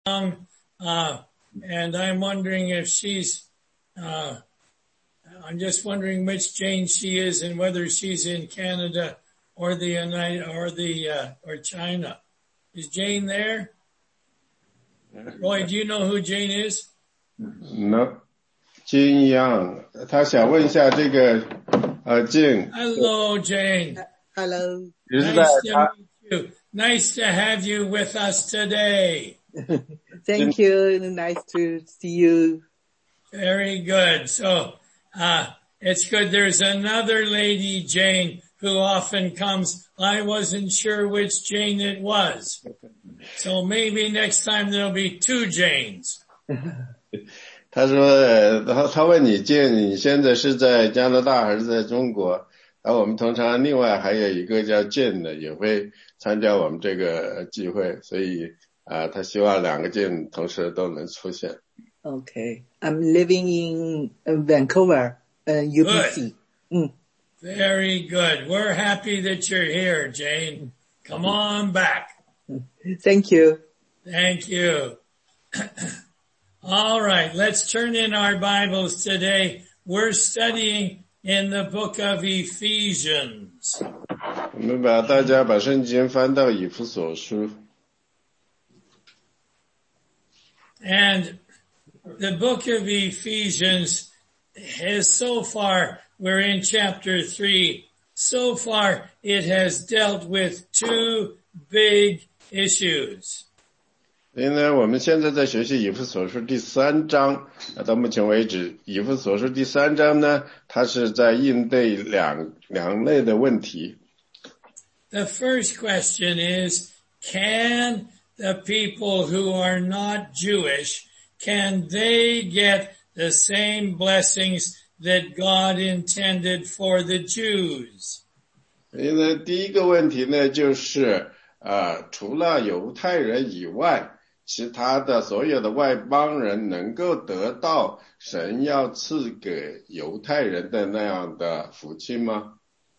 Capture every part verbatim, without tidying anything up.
uh, and I'm wondering if she's, uh, I'm just wondering which Jane she is and whether she's in Canada or the United, or the, uh, or China. Is Jane there? Roy, do you know who Jane is? No. Jane Yang. 他想问一下这个, uh, Jane. Hello, Jane. Hello. Nice to meet you. Nice to have you with us today. Thank you. Nice to see you. Very good. So, uh, it's good. There's another lady, Jane, who often comes. I wasn't sure which Jane it was. So maybe next time there'll be two Janes. 他说, 他, 他问你, Jane, 你现在是在加拿大还是在中国? 然后我们通常另外还有一个叫 Jane 的也会参加我们这个聚会，所以啊，他希望两个 Jane 同时都能出现。 Okay. I'm living in Vancouver, uh, U B C. Mm. Very good. We're happy that you're here, Jane. Come on back. Thank you. Thank you. All right, let's turn in our Bibles today. We're studying in the book of Ephesians. 我们把大家把圣经翻到以弗所书。 And the book of Ephesians has so far, we're in chapter three, so far it has dealt with two big issues. 因为我们现在在学习以弗所书第三章，到目前为止，以弗所书第三章呢，它是在应对两两类的问题。 The first question is, can the people who are not Jewish, can they get the same blessings that God intended for the Jews? 因为第一个问题呢，就是呃，除了犹太人以外，其他的所有的外邦人能够得到神要赐给犹太人的那样的福气吗？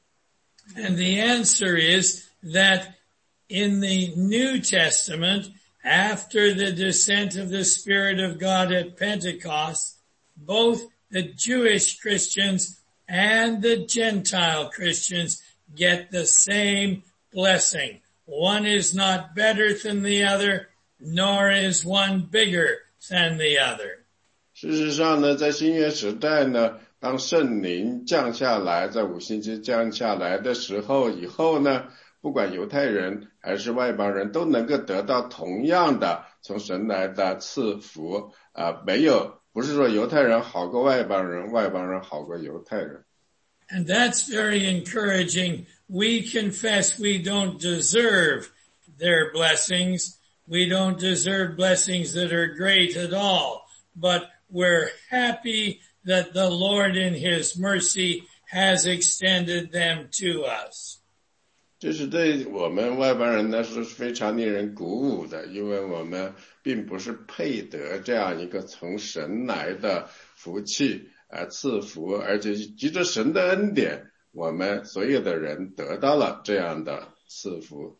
And the answer is that in the New Testament, after the descent of the Spirit of God at Pentecost, both the Jewish Christians and the Gentile Christians get the same blessing. One is not better than the other, nor is one bigger than the other. 事实上呢，在新约时代呢，当圣灵降下来，在五星期降下来的时候，以后呢，不管犹太人还是外邦人都能够得到同样的从神来的赐福啊、呃，没有，不是说犹太人好过外邦人，外邦人好过犹太人。 And that's very encouraging. We confess we don't deserve their blessings. We don't deserve blessings that are great at all, but we're happy that the Lord in His mercy has extended them to us. 这是对我们外邦人来说是非常令人鼓舞的，因为我们并不是配得这样一个从神来的福气啊赐福，而且藉着神的恩典，我们所有的人得到了这样的赐福。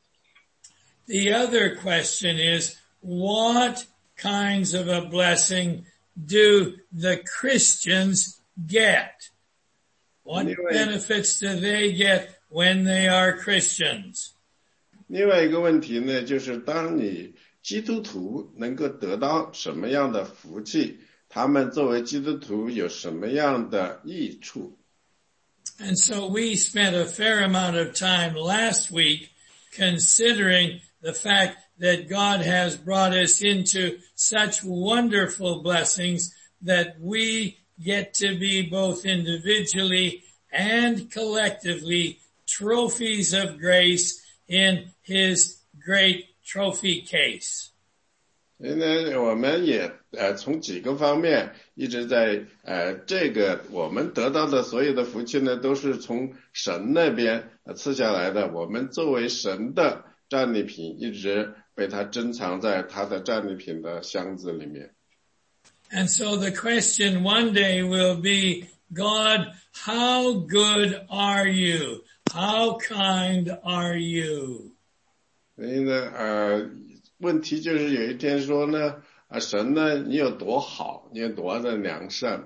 The other question is, what kinds of a blessing do the Christians get? What benefits do they get when they are Christians? 另外一个问题呢，就是当你基督徒能够得到什么样的福气，他们作为基督徒有什么样的益处？ And so we spent a fair amount of time last week considering the fact that God has brought us into such wonderful blessings that we get to be both individually and collectively trophies of grace in His great trophy case. 因为我们也呃从几个方面一直在呃这个我们得到的所有的福气呢，都是从神那边赐下来的。我们作为神的战利品，一直被他珍藏在他的战利品的箱子里面。 And so the question one day will be, God, how good are you? How kind are you? 所以呢，呃， 问题就是有一天说呢，啊，神呢，你有多好，你有多的良善。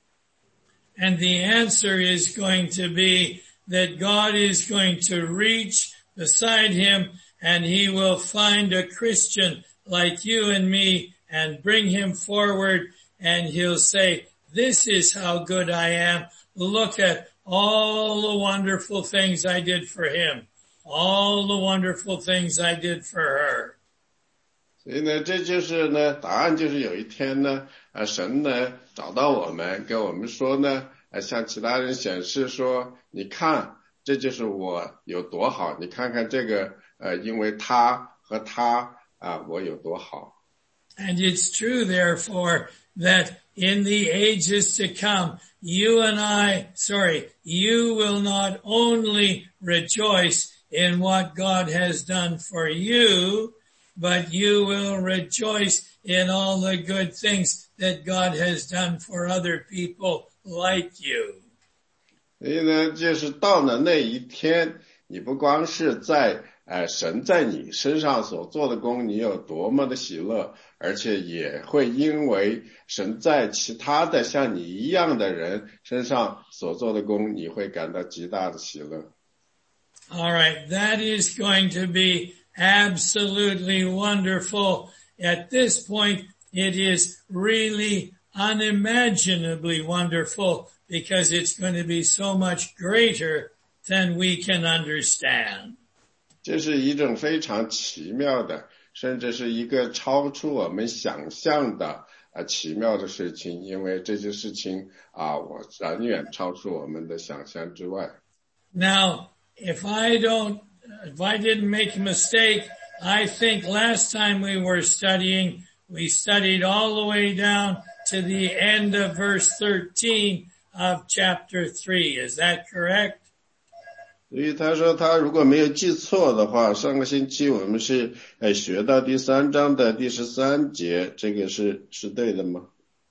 And the answer is going to be that God is going to reach beside him and he will find a Christian like you and me and bring him forward and he'll say, this is how good I am. Look at all the wonderful things I did for him. All the wonderful things I did for her. 所以呢，这就是呢，答案就是有一天呢，啊，神呢找到我们，跟我们说呢，啊，向其他人显示说，你看，这就是我有多好，你看看这个，呃，因为他和他啊，我有多好。 And it's true, therefore, that in the ages to come, you and I, sorry, you will not only rejoice in what God has done for you, but you will rejoice in all the good things that God has done for other people like you. 所以呢，就是到了那一天，你不光是在呃神在你身上所做的工，你有多么的喜乐，而且也会因为神在其他的像你一样的人身上所做的工，你会感到极大的喜乐。 All right, that is going to be absolutely wonderful. At this point, it is really unimaginably wonderful because it's going to be so much greater than we can understand. 这是一种非常奇妙的，甚至是一个超出我们想象的啊奇妙的事情，因为这些事情啊，我远远超出我们的想象之外。 Now, if I don't, if I didn't make a mistake, I think last time we were studying, we studied all the way down to the end of verse thirteen of chapter three. Is that correct? 所以他说他如果没有记错的话，上个星期我们是呃学到第三章的第十三节，这个是是对的吗？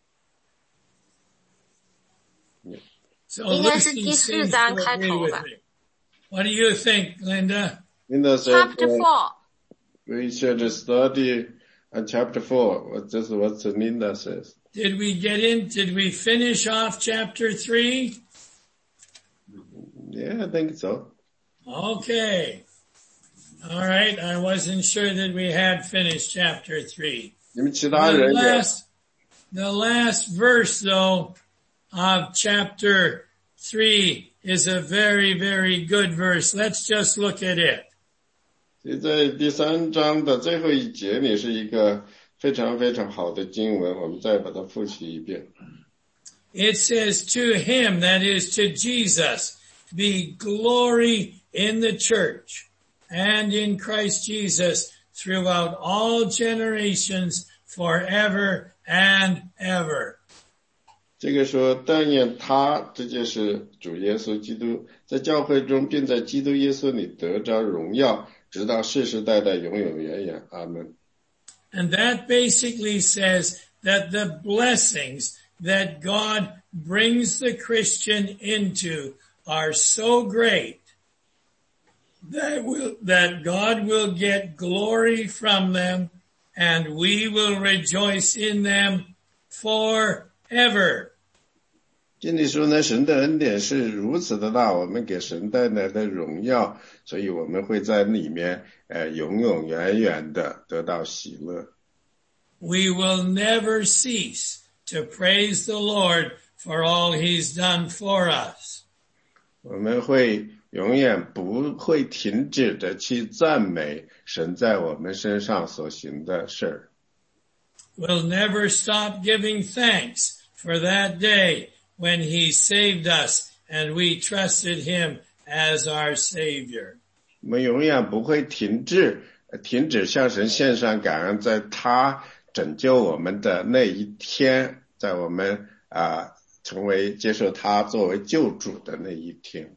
So 应该是 listen 第四章 seems to 开 agree 头 with 吧。 me. What do you think, Linda? Linda said, Chapter uh, four. we should study on chapter four. What this is what Linda says. Did we get in, did we finish off chapter three? Yeah, I think so. Okay. All right. I wasn't sure that we had finished chapter three. 你们其他 The 人也 last, the last verse though of chapter three is a very, very good verse. Let's just look at it. 所以在第三章的最后一节里是一个非常非常好的经文，我们再把它复习一遍。 It says, to him, that is to Jesus, be glory in the church and in Christ Jesus throughout all generations forever and ever. 这个说但愿他，这就是主耶稣基督，在教会中并在基督耶稣里得着荣耀，直到世世代代永永远远。阿门。 And that basically says that the blessings that God brings the Christian into are so great that will, that God will get glory from them and we will rejoice in them forever. 这里说呢，神的恩典是如此的大，我们给神带来的荣耀，所以我们会在里面呃永永远远的得到喜乐。 We will never cease to praise the Lord for all he's done for us. 我们会永远不会停止的去赞美神在我们身上所行的事儿。 We'll never stop giving thanks for that day when he saved us and we trusted him as our Savior. 我们永远不会停止停止向神献上感恩，在他拯救我们的那一天，在我们啊成为接受他作为救主的那一天。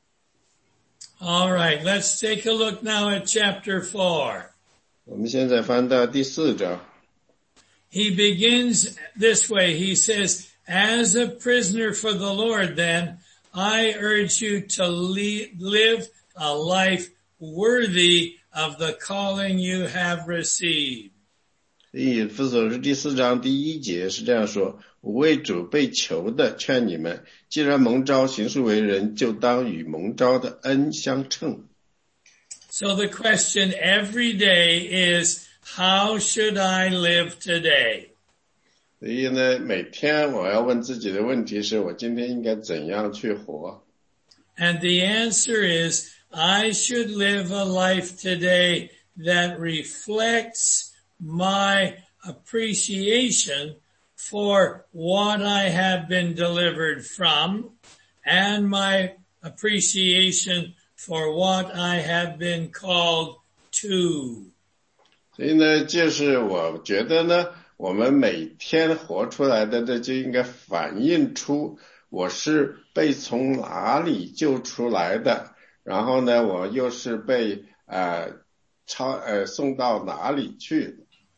All right, let's take a look now at chapter four. 我们现在翻到第四章。 He begins this way. He says, as a prisoner for the Lord, then, I urge you to le- live a life worthy of the calling you have received. 以弗所书第四章第一节是这样说，我为主被求的劝你们，既然蒙召行事为人，就当与蒙召的恩相称。 So the question every day is, how should I live today? 所以呢，每天我要问自己的问题是，我今天应该怎样去活？ And the answer is, I should live a life today that reflects my appreciation for what I have been delivered from and my appreciation for what I have been called to. 所以呢，就是我觉得呢，我们每天活出来的，这就应该反映出我是被从哪里救出来的，然后呢，我又是被呃超呃送到哪里去。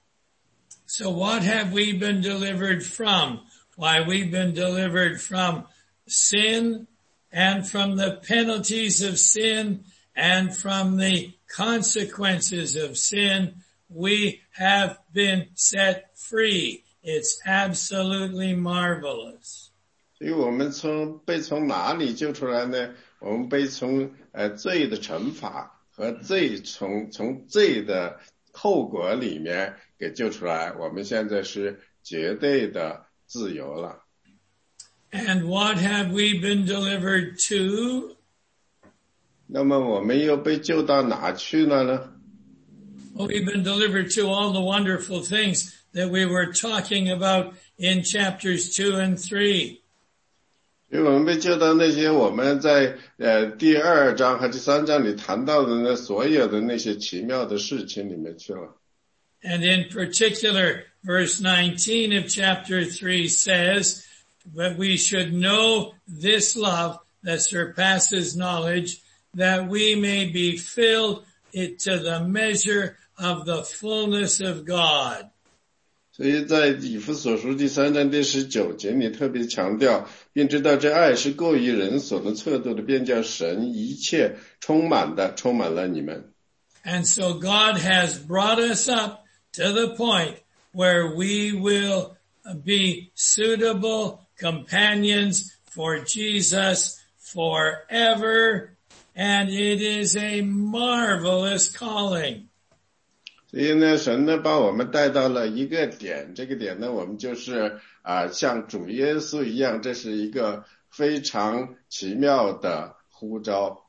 So what have we been delivered from? Why, we've been delivered from sin and from the penalties of sin and from the consequences of sin. We have been set free. It's absolutely marvelous. 所以我们从被从哪里救出来呢？我们被从呃罪的惩罚和罪从从罪的后果里面给救出来，我们现在是绝对的自由了。 And what have we been delivered to? 那么我们又被救到哪去了呢？ Well, we've been delivered to all the wonderful things that we were talking about in chapters two and three. 所以我们被救到那些我们在呃第二章和第三章里谈到的那所有的那些奇妙的事情里面去了。 And in particular, verse nineteen of chapter three says that we should know this love that surpasses knowledge, that we may be filled it to the measure of the fullness of God. 所以在以弗所书第三章第十九节里特别强调，并知道这爱是过于人所能测度的，便叫神一切充满的充满了你们。 And so God has brought us up to the point where we will be suitable companions for Jesus forever, and it is a marvelous calling. 所以呢，神呢把我们带到了一个点，这个点呢，我们就是啊，像主耶稣一样，这是一个非常奇妙的呼召。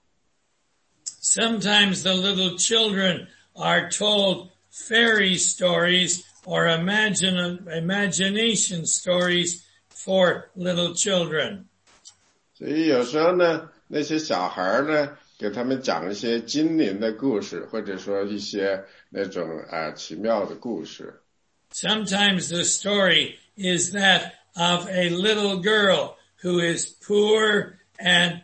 Sometimes the little children are told fairy stories or imagine, imagination stories for little children. 所以有时候呢，那些小孩呢，给他们讲一些精灵的故事，或者说一些那种啊奇妙的故事。 Sometimes the story is that of a little girl who is poor and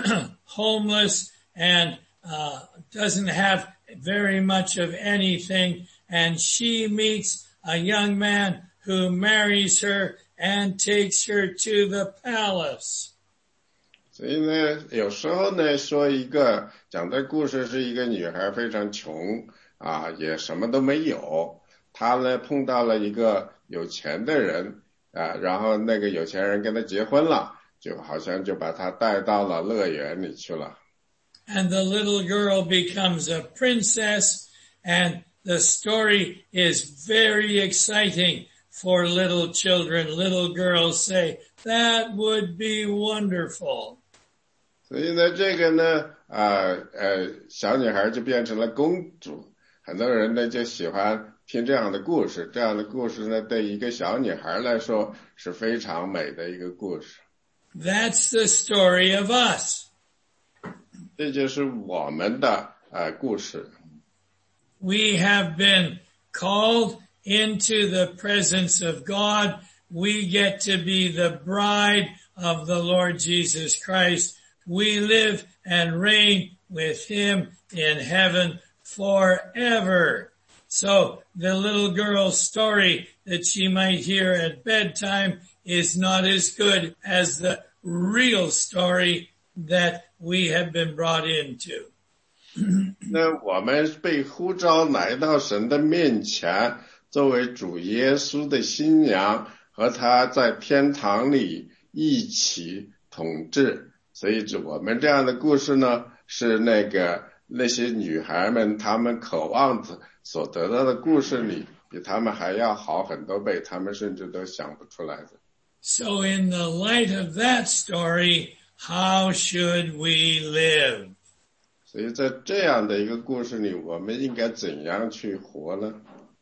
homeless and uh, doesn't have very much of anything, and she meets a young man who marries her and takes her to the palace. 所以呢，有时候呢，说一个讲的故事是一个女孩非常穷啊，也什么都没有，她呢碰到了一个有钱的人啊，然后那个有钱人跟她结婚了，就好像就把她带到了乐园里去了。 And the little girl becomes a princess, and the story is very exciting for little children. Little girls say, that would be wonderful. 所以呢，这个呢，呃呃，小女孩就变成了公主，很多人呢就喜欢听这样的故事。这样的故事呢，对一个小女孩来说是非常美的一个故事。 That's the story of us. 这就是我们的呃故事。 We have been called into the presence of God. We get to be the bride of the Lord Jesus Christ. We live and reign with him in heaven forever. So the little girl's story that she might hear at bedtime is not as good as the real story that we have been brought into. 那我们被呼召来到神的面前，作为主耶稣的新娘，和他在天堂里一起统治。所以我们这样的故事呢，是那个那些女孩们她们渴望的所得到的故事里，比她们还要好很多倍，她们甚至都想不出来的。 So in the light of that story, how should we live? 所以在这样的一个故事里，我们应该怎样去活呢？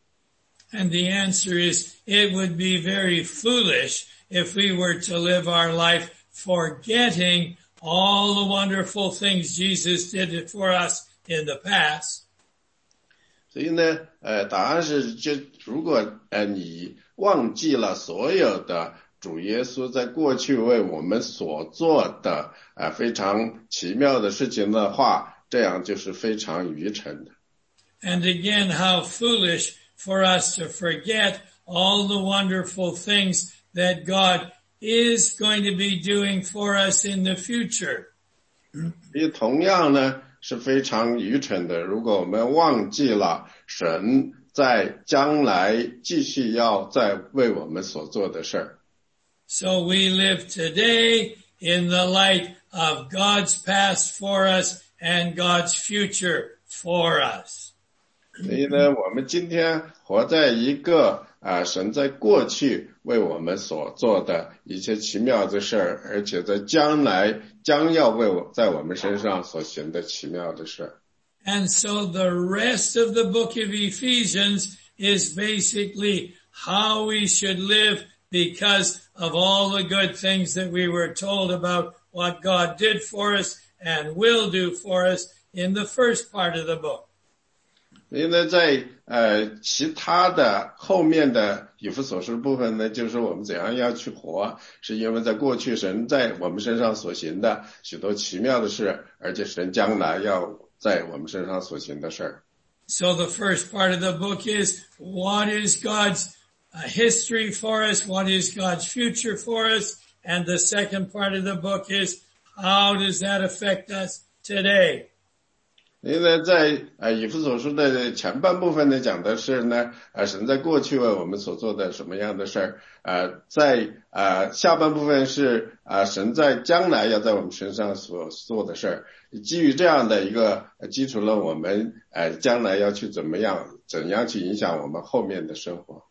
And the answer is, it would be very foolish if we were to live our life forgetting all the wonderful things Jesus did for us in the past. 所以呢，呃，答案是，就如果呃你忘记了所有的主耶稣在过去为我们所做的呃非常奇妙的事情的话，这样就是非常愚蠢的。 And again, how foolish for us to forget all the wonderful things that God is going to be doing for us in the future. 也同样呢，是非常愚蠢的，如果我们忘记了神在将来继续要在为我们所做的事儿。 So we live today in the light of God's past for us and God's future for us. 所以呢，我们今天活在一个啊，神在过去为我们所做的一切奇妙的事儿，而且在将来将要为我在我们身上所行的奇妙的事儿。 And so the rest of the book of Ephesians is basically how we should live because of all the good things that we were told about what God did for us and will do for us in the first part of the book. 所以呢，在呃其他的后面的以弗所书部分呢，就是我们怎样要去活，是因为在过去神在我们身上所行的许多奇妙的事，而且神将来要在我们身上所行的事儿。 So the first part of the book is what is God's uh, history for us, what is God's future for us, and the second part of the book is how does that affect us today? 因为呢，在呃以弗所书的前半部分呢，讲的是呢，呃神在过去为我们所做的什么样的事儿，呃在呃下半部分是呃神在将来要在我们身上所做的事儿。基于这样的一个基础呢，我们呃将来要去怎么样，怎样去影响我们后面的生活。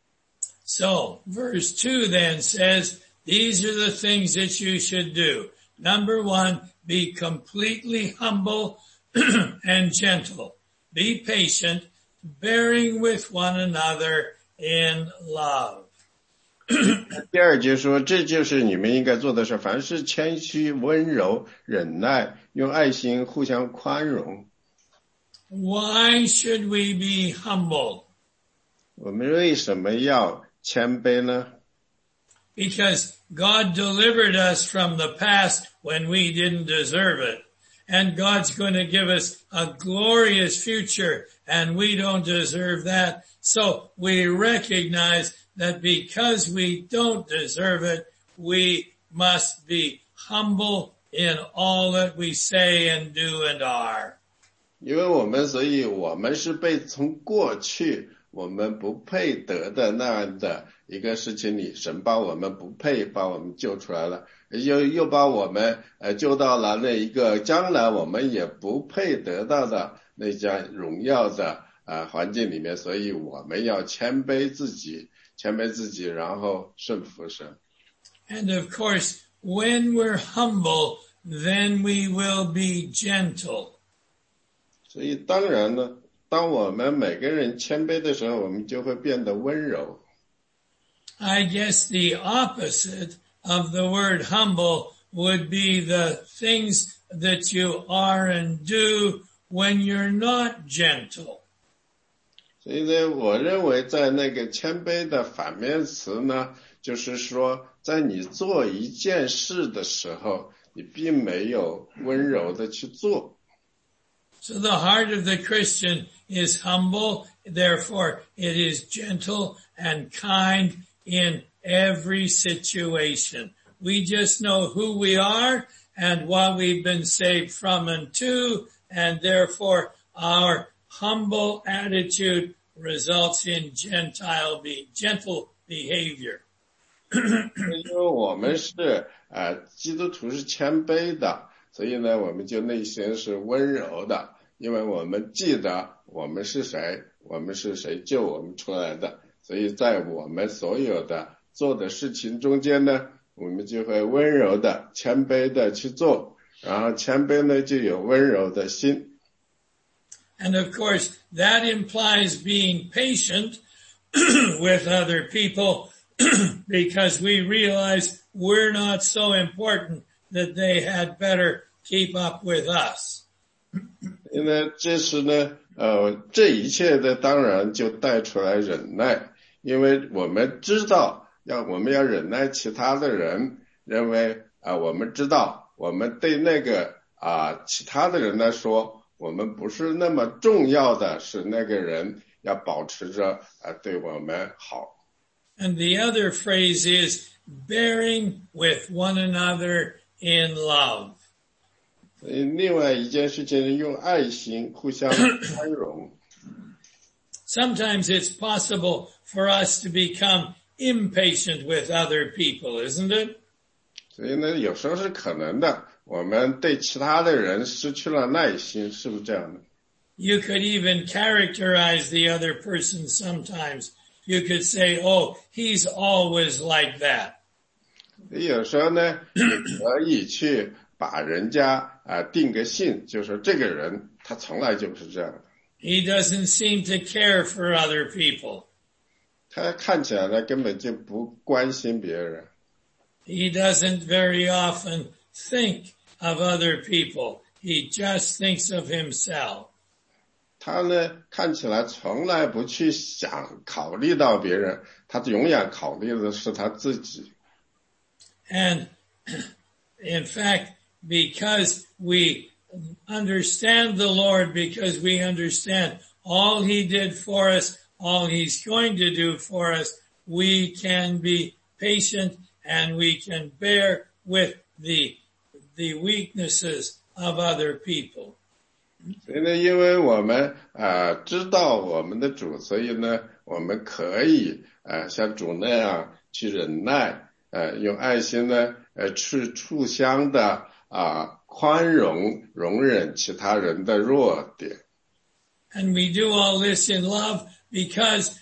So verse two then says, these are the things that you should do. Number one, be completely humble and gentle. Be patient, bearing with one another in love. 第二节说，这就是你们应该做的事，凡事谦虚、温柔、忍耐，用爱心互相宽容。 Why should we be humble? 我们为什么要谦卑呢？ Because God delivered us from the past when we didn't deserve it. And God's going to give us a glorious future, and we don't deserve that. So we recognize that because we don't deserve it, we must be humble in all that we say and do and are. 因为我们，所以我们是被从过去我们不配得的那样的一个事情里，神把我们不配把我们救出来了，又又把我们呃救到了那一个将来我们也不配得到的那家荣耀的呃环境里面，所以我们要谦卑自己，谦卑自己，然后顺服神。 And of course, when we're humble, then we will be gentle. 所以当然呢，当我们每个人谦卑的时候，我们就会变得温柔。 I guess the opposite of the word humble would be the things that you are and do when you're not gentle. 所以呢，我认为在那个谦卑的反面词呢，就是说，在你做一件事的时候，你并没有温柔的去做。 So the heart of the Christian is humble, therefore it is gentle and kind in every situation. We just know who we are and what we've been saved from and to, and therefore our humble attitude results in Gentile be, gentle behavior. 因为我们是呃基督徒是谦卑的，所以呢我们就内心是温柔的，因为我们记得我们是谁，我们是谁救我们出来的，所以在我们所有的做的事情中间呢，我们就会温柔的谦卑的去做，然后谦卑呢就有温柔的心。 And of course that implies being patient with other people because we realize we're not so important that they had better keep up with us. 因为这是呢呃这一切的当然就带出来忍耐，因为我们知道要我们要忍耐其他的人，认为啊、呃、我们知道我们对那个啊、呃、其他的人来说我们不是那么重要的，是那个人要保持着啊、呃、对我们好。 And the other phrase is bearing with one another in love. 所以另外一件事情是用爱心互相宽容。 Sometimes it's possible for us to become impatient with other people, isn't it? 所以呢有时候是可能的，我们对其他的人失去了耐心，是不是这样的？ You could even characterize the other person sometimes. You could say, oh, he's always like that. 有时候呢你可以去把人家啊、呃、定个性，就说这个人他从来就不是这样的。 He doesn't seem to care for other people. 他看起来呢根本就不关心别人。 He doesn't very often think of other people. He just thinks of himself. 他呢看起来从来不去想考虑到别人，他永远考虑的是他自己。 And in fact, because we understand the Lord, because we understand all he did for us, all he's going to do for us, we can be patient and we can bear with the, the weaknesses of other people. 所以呢因为我们啊、呃、知道我们的主，所以呢我们可以啊、呃、像主那样去忍耐，呃用爱心呢呃去互相的啊、呃、宽容容忍其他人的弱点。 And we do all this in love because,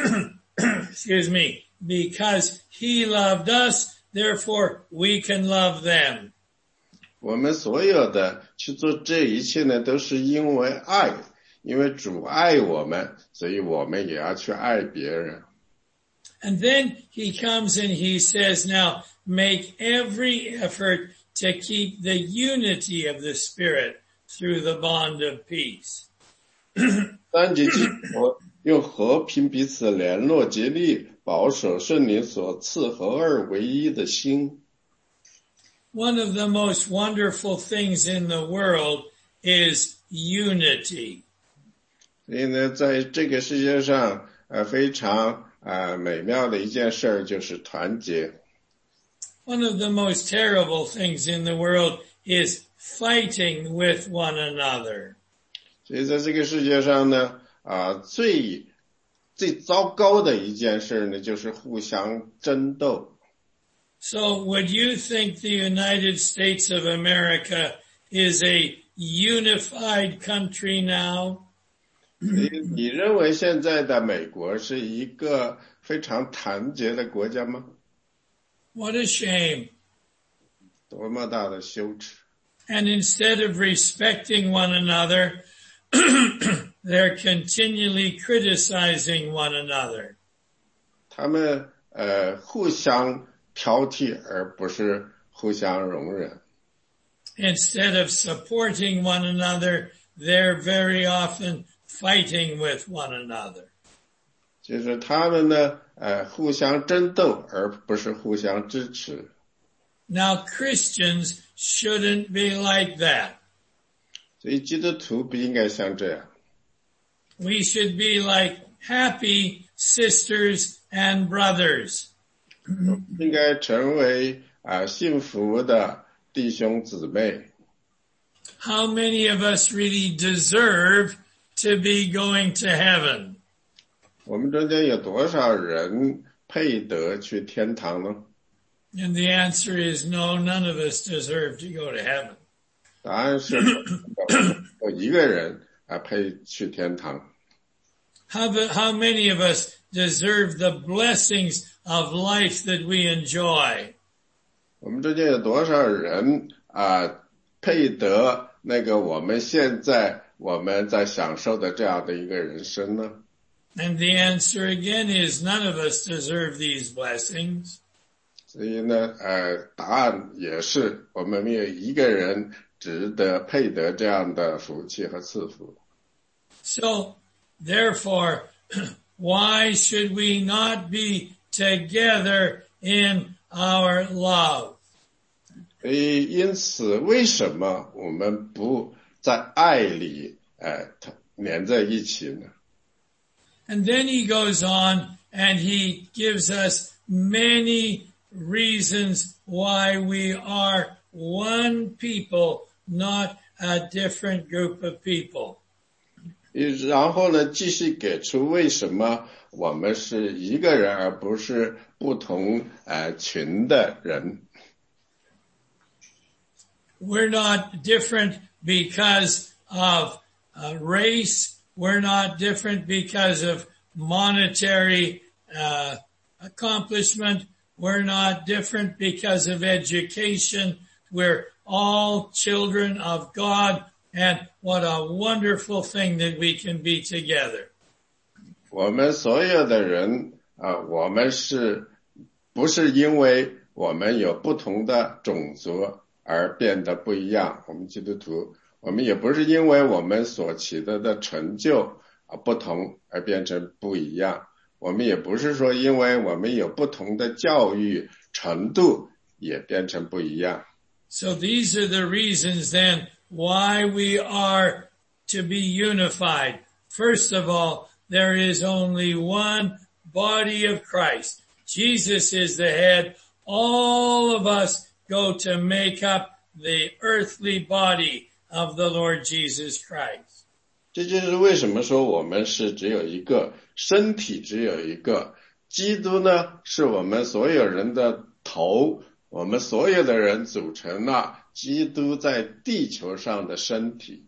excuse me, because he loved us, therefore we can love them. 我们所有的去做这一切呢都是因为爱，因为主爱我们，所以我们也要去爱别人。 And then he comes and he says, now make every effort to keep the unity of the Spirit through the bond of peace. 三节记说用和平彼此联络竭力保守圣灵所赐合二为一的心。 One of the most wonderful things in the world is unity. 所以呢在这个世界上呃非常呃美妙的一件事儿就是团结。 One of the most terrible things in the world is fighting with one another. 所以在这个世界上呢啊、呃、最最糟糕的一件事呢就是互相争斗。 So would you think the United States of America is a unified country now? 你你认为现在的美国是一个非常团结的国家吗？ What a shame. 多么大的羞耻！ And instead of respecting one another, they're continually criticizing one another. 他们呃互相挑剔，而不是互相容忍。 Instead of supporting one another, they're very often fighting with one another. 就是他们呢呃互相争斗，而不是互相支持。 Now Christians shouldn't be like that. 所以基督徒不应该像这样。 We should be like happy sisters and brothers. 应该成为啊、呃、幸福的弟兄姊妹。 How many of us really deserve to be going to heaven? 我们中间有多少人配得去天堂呢？ And the answer is no, none of us deserve to go to heaven. 答案是有一个人啊配去天堂。 How, how many of us deserve the blessings of life that we enjoy? 我们中间有多少人啊配得那个我们现在我们在享受的这样的一个人生呢？ And the answer again is none of us deserve these blessings. 所以呢，呃，答案也是我们没有一个人值得配得这样的福气和赐福。 So, therefore, why should we not be together in our love? 所以，因此，为什么我们不在爱里，呃，连在一起呢？ And then he goes on and he gives us many reasons why we are one people, not a different group of people. 然后呢，继续给出为什么我们是一个人，而不是不同呃群的人。 We're not different because of uh, race. We're not different because of monetary uh, accomplishment. We're not different because of education. We're all children of God, and what a wonderful thing that we can be together. 我们所有的人啊、呃，我们是不是因为我们有不同的种族而变得不一样？我们基督徒，我们也不是因为我们所取得的成就啊不同而变成不一样。我们也不是说因为我们有不同的教育程度也变成不一样。 So these are the reasons then why we are to be unified. First of all, there is only one body of Christ. Jesus is the head. All of us go to make up the earthly body of the Lord Jesus Christ. 这就是为什么说我们是只有一个身体，只有一个基督呢，是我们所有人的头，我们所有的人组成了基督在地球上的身体。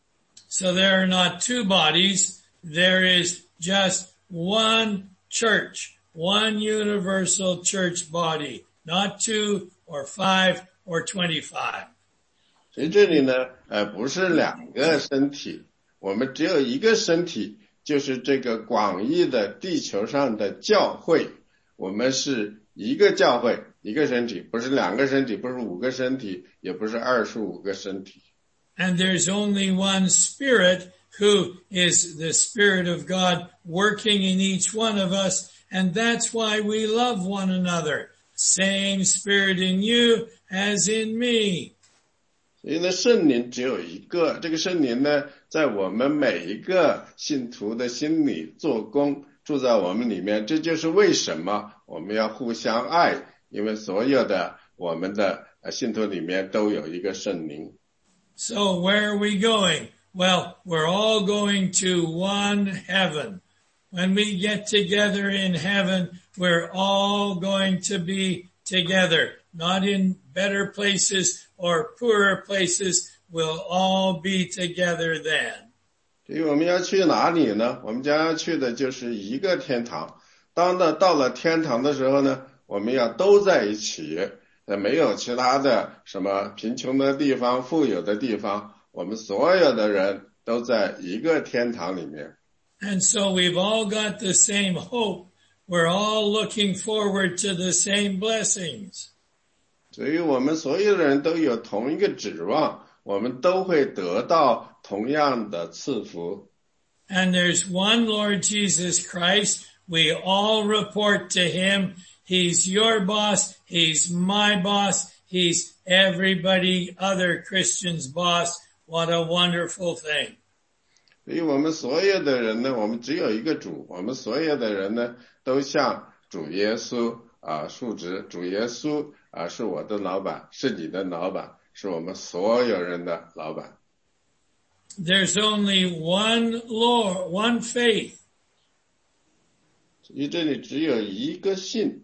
So there are not two bodies. There is just one church, one universal church body, not two or five or twenty-five. 所以这里呢，呃，不是两个身体，我们只有一个身体，就是这个广义的地球上的教会。我们是一个教会，一个身体，不是两个身体，不是五个身体，也不是二十五个身体。 And there's only one Spirit who is the Spirit of God working in each one of us, and that's why we love one another. Same Spirit in you as in me. 所以呢，圣灵只有一个，这个圣灵呢，在我们每一个信徒的心里做工，住在我们里面。这就是为什么我们要互相爱，因为所有的我们的信徒里面都有一个圣灵。 So where are we going? Well, we're all going to one heaven. When we get together in heaven, we're all going to be together, not in better places or poorer places. We'll all be together then. 所以我们要去哪里呢？我们将要去的就是一个天堂。当呢到了天堂的时候呢，我们要都在一起，没有其他的什么贫穷的地方、富有的地方，我们所有的人都在一个天堂里面。 And so we've all got the same hope. We're all looking forward to the same blessings. 所以我们所有的人都有同一个指望，我们都会得到同样的赐福。 And there's one Lord Jesus Christ. We all report to him. He's your boss. He's my boss. He's everybody other Christian's boss. What a wonderful thing. 所以我们所有的人呢，我们只有一个主，我们所有的人呢，都向主耶稣啊述职。主耶稣啊是我的老板，是你的老板， 是我们所有人的老板。 There's only one Lord, one faith. 所以这里只有一个信。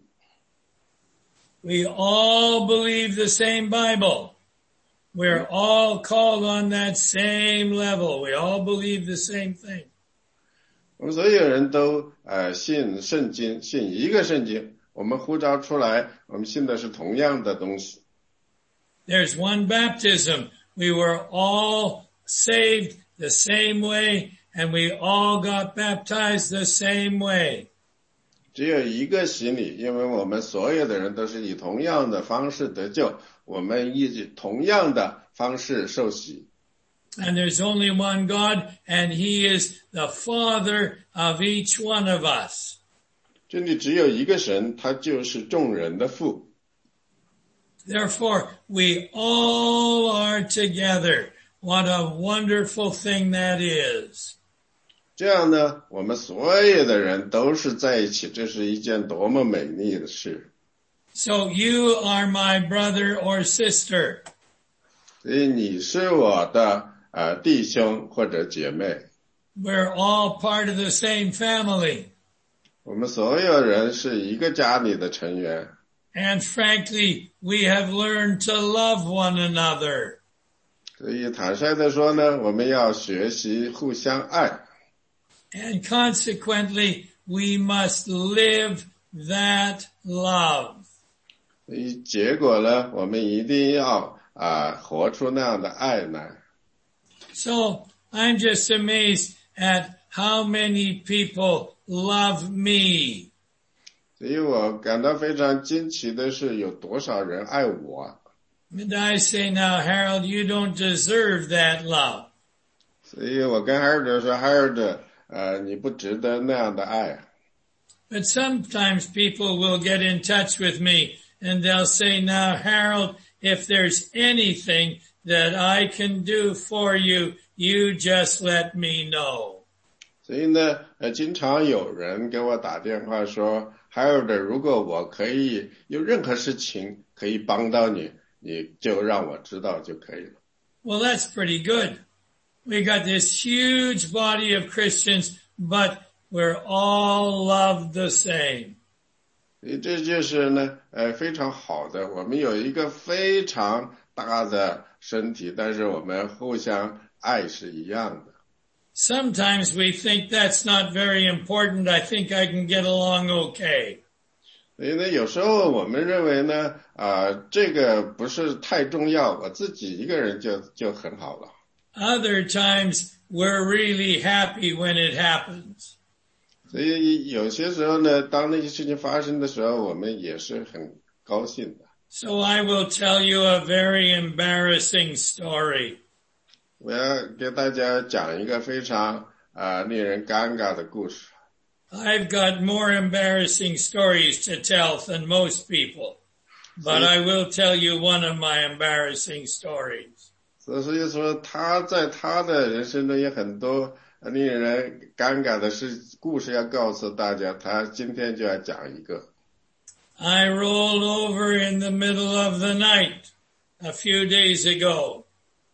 We all believe the same Bible. We're all called on that same level. We all believe the same thing. 我们所有人都呃信圣经，信一个圣经。我们呼召出来，我们信的是同样的东西。 There's one baptism. We were all saved the same way, and we all got baptized the same way. 只有一个洗礼，因为我们所有的人都是以同样的方式得救，我们以同样的方式受洗。 And there's only one God, and He is the Father of each one of us. 这里只有一个神，他就是众人的父。 Therefore, we all are together. What a wonderful thing that is. 这样呢，我们所有的人都是在一起，这是一件多么美丽的事。 So you are my brother or sister. 所以你是我的呃弟兄或者姐妹。 We're all part of the same family. 我们所有人是一个家里的成员。 And frankly, we have learned to love one another. 所以坦率地说呢，我们要学习互相爱。 And consequently, we must live that love. 所以结果呢，我们一定要啊、呃、活出那样的爱来。 So I'm just amazed at how many people love me. 所以我感到非常惊奇的是，有多少人爱我。 And I say now, Harold, you don't deserve that love. 所以我跟 Harold 说 ，Harold， 呃，你不值得那样的爱。 But sometimes people will get in touch with me and they'll say, now, Harold, if there's anything that I can do for you, you just let me know. 所以呢，呃，经常有人给我打电话说 ，Harold， 如果我可以有任何事情可以帮到你，你就让我知道就可以了。 Well, that's pretty good. We got this huge body of Christians, but we're all loved the same. 所以这就是呢，呃，非常好的。我们有一个非常大的身体，但是我们互相爱是一样的。 Sometimes we think that's not very important. I think I can get along okay. 所以呢，有时候我们认为呢，啊、呃，这个不是太重要，我自己一个人就就很好了。 Other times we're really happy when it happens. 所以有些时候呢，当那些事情发生的时候，我们也是很高兴的。 So I will tell you a very embarrassing story. 我要给大家讲一个非常啊、呃、令人尴尬的故事。 I've got more embarrassing stories to tell than most people, but I will tell you one of my embarrassing stories. 所以说他在他的人生中有很多令人尴尬的事故事要告诉大家，他今天就要讲一个。 I rolled over in the middle of the night a few days ago.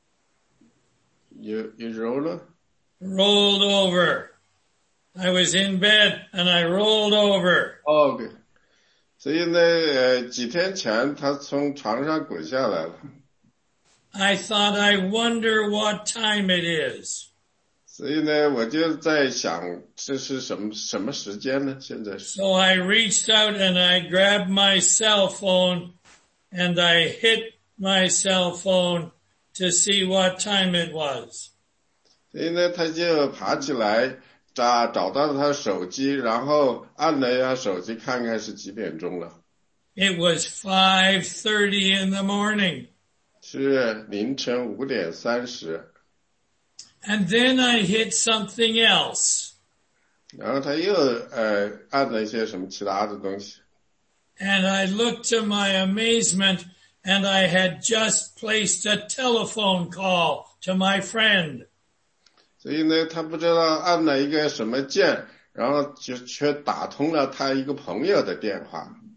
You, you rolled? Rolled over. I was in bed and I rolled over. OK. 所以呢，呃，几天前他从床上滚下来了。 I thought, I wonder what time it is. 所以呢，我就在想，这是什么什么时间呢？现在是。 So I reached out and I grabbed my cell phone and I hit my cell phone to see what time it was. 所以呢，他就爬起来，找找到他手机，然后按了一下手机，看看是几点钟了。 It was five thirty in the morning. 是凌晨五点三十。 And then I hit something else. 然后他又呃按了一些什么其他的东西。 And I looked to my amazement and I had just placed a telephone call to my friend. 所以呢，他不知道按了一个什么键，然后就却打通了他一个朋友的电话。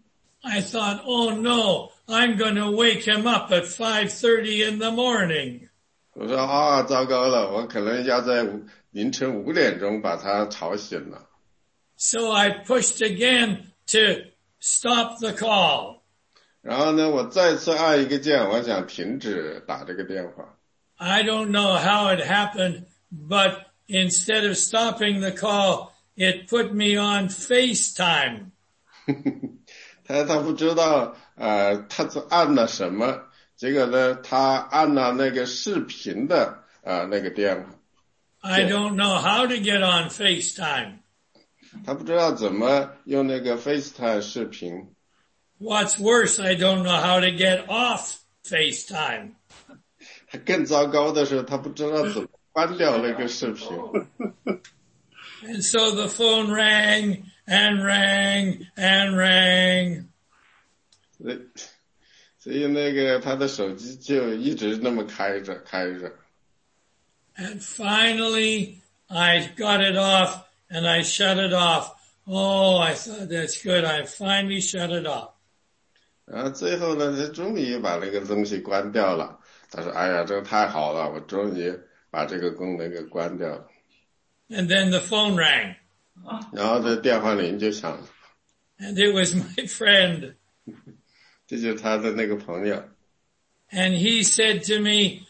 I thought, oh no, I'm going to wake him up at five thirty in the morning. 我说啊，糟糕了，我可能要在凌晨五点钟把他吵醒了。 So I pushed again to stop the call. 然后呢，我再次按一个键，我想停止打这个电话。 I don't know how it happened, but instead of stopping the call, it put me on FaceTime. 他他不知道，呃，他按了什么，结果呢，他按了那个视频的呃那个电话。 I don't know how to get on FaceTime. 他不知道怎么用那个 FaceTime 视频。 What's worse, I don't know how to get off FaceTime. 更糟糕的是，他不知道怎么关掉那个视频。 And so the phone rang and rang and rang. 所以，所以那个他的手机就一直那么开着开着。 And finally, I got it off and I shut it off. Oh, I thought that's good. I finally shut it off. 然后最后呢，他终于把那个东西关掉了。他说：“哎呀，这个太好了，我终于把这个功能给关掉了。” And then the phone rang. 然后这电话铃就响了。 And it was my friend. 这就是他的那个朋友。 And he said to me,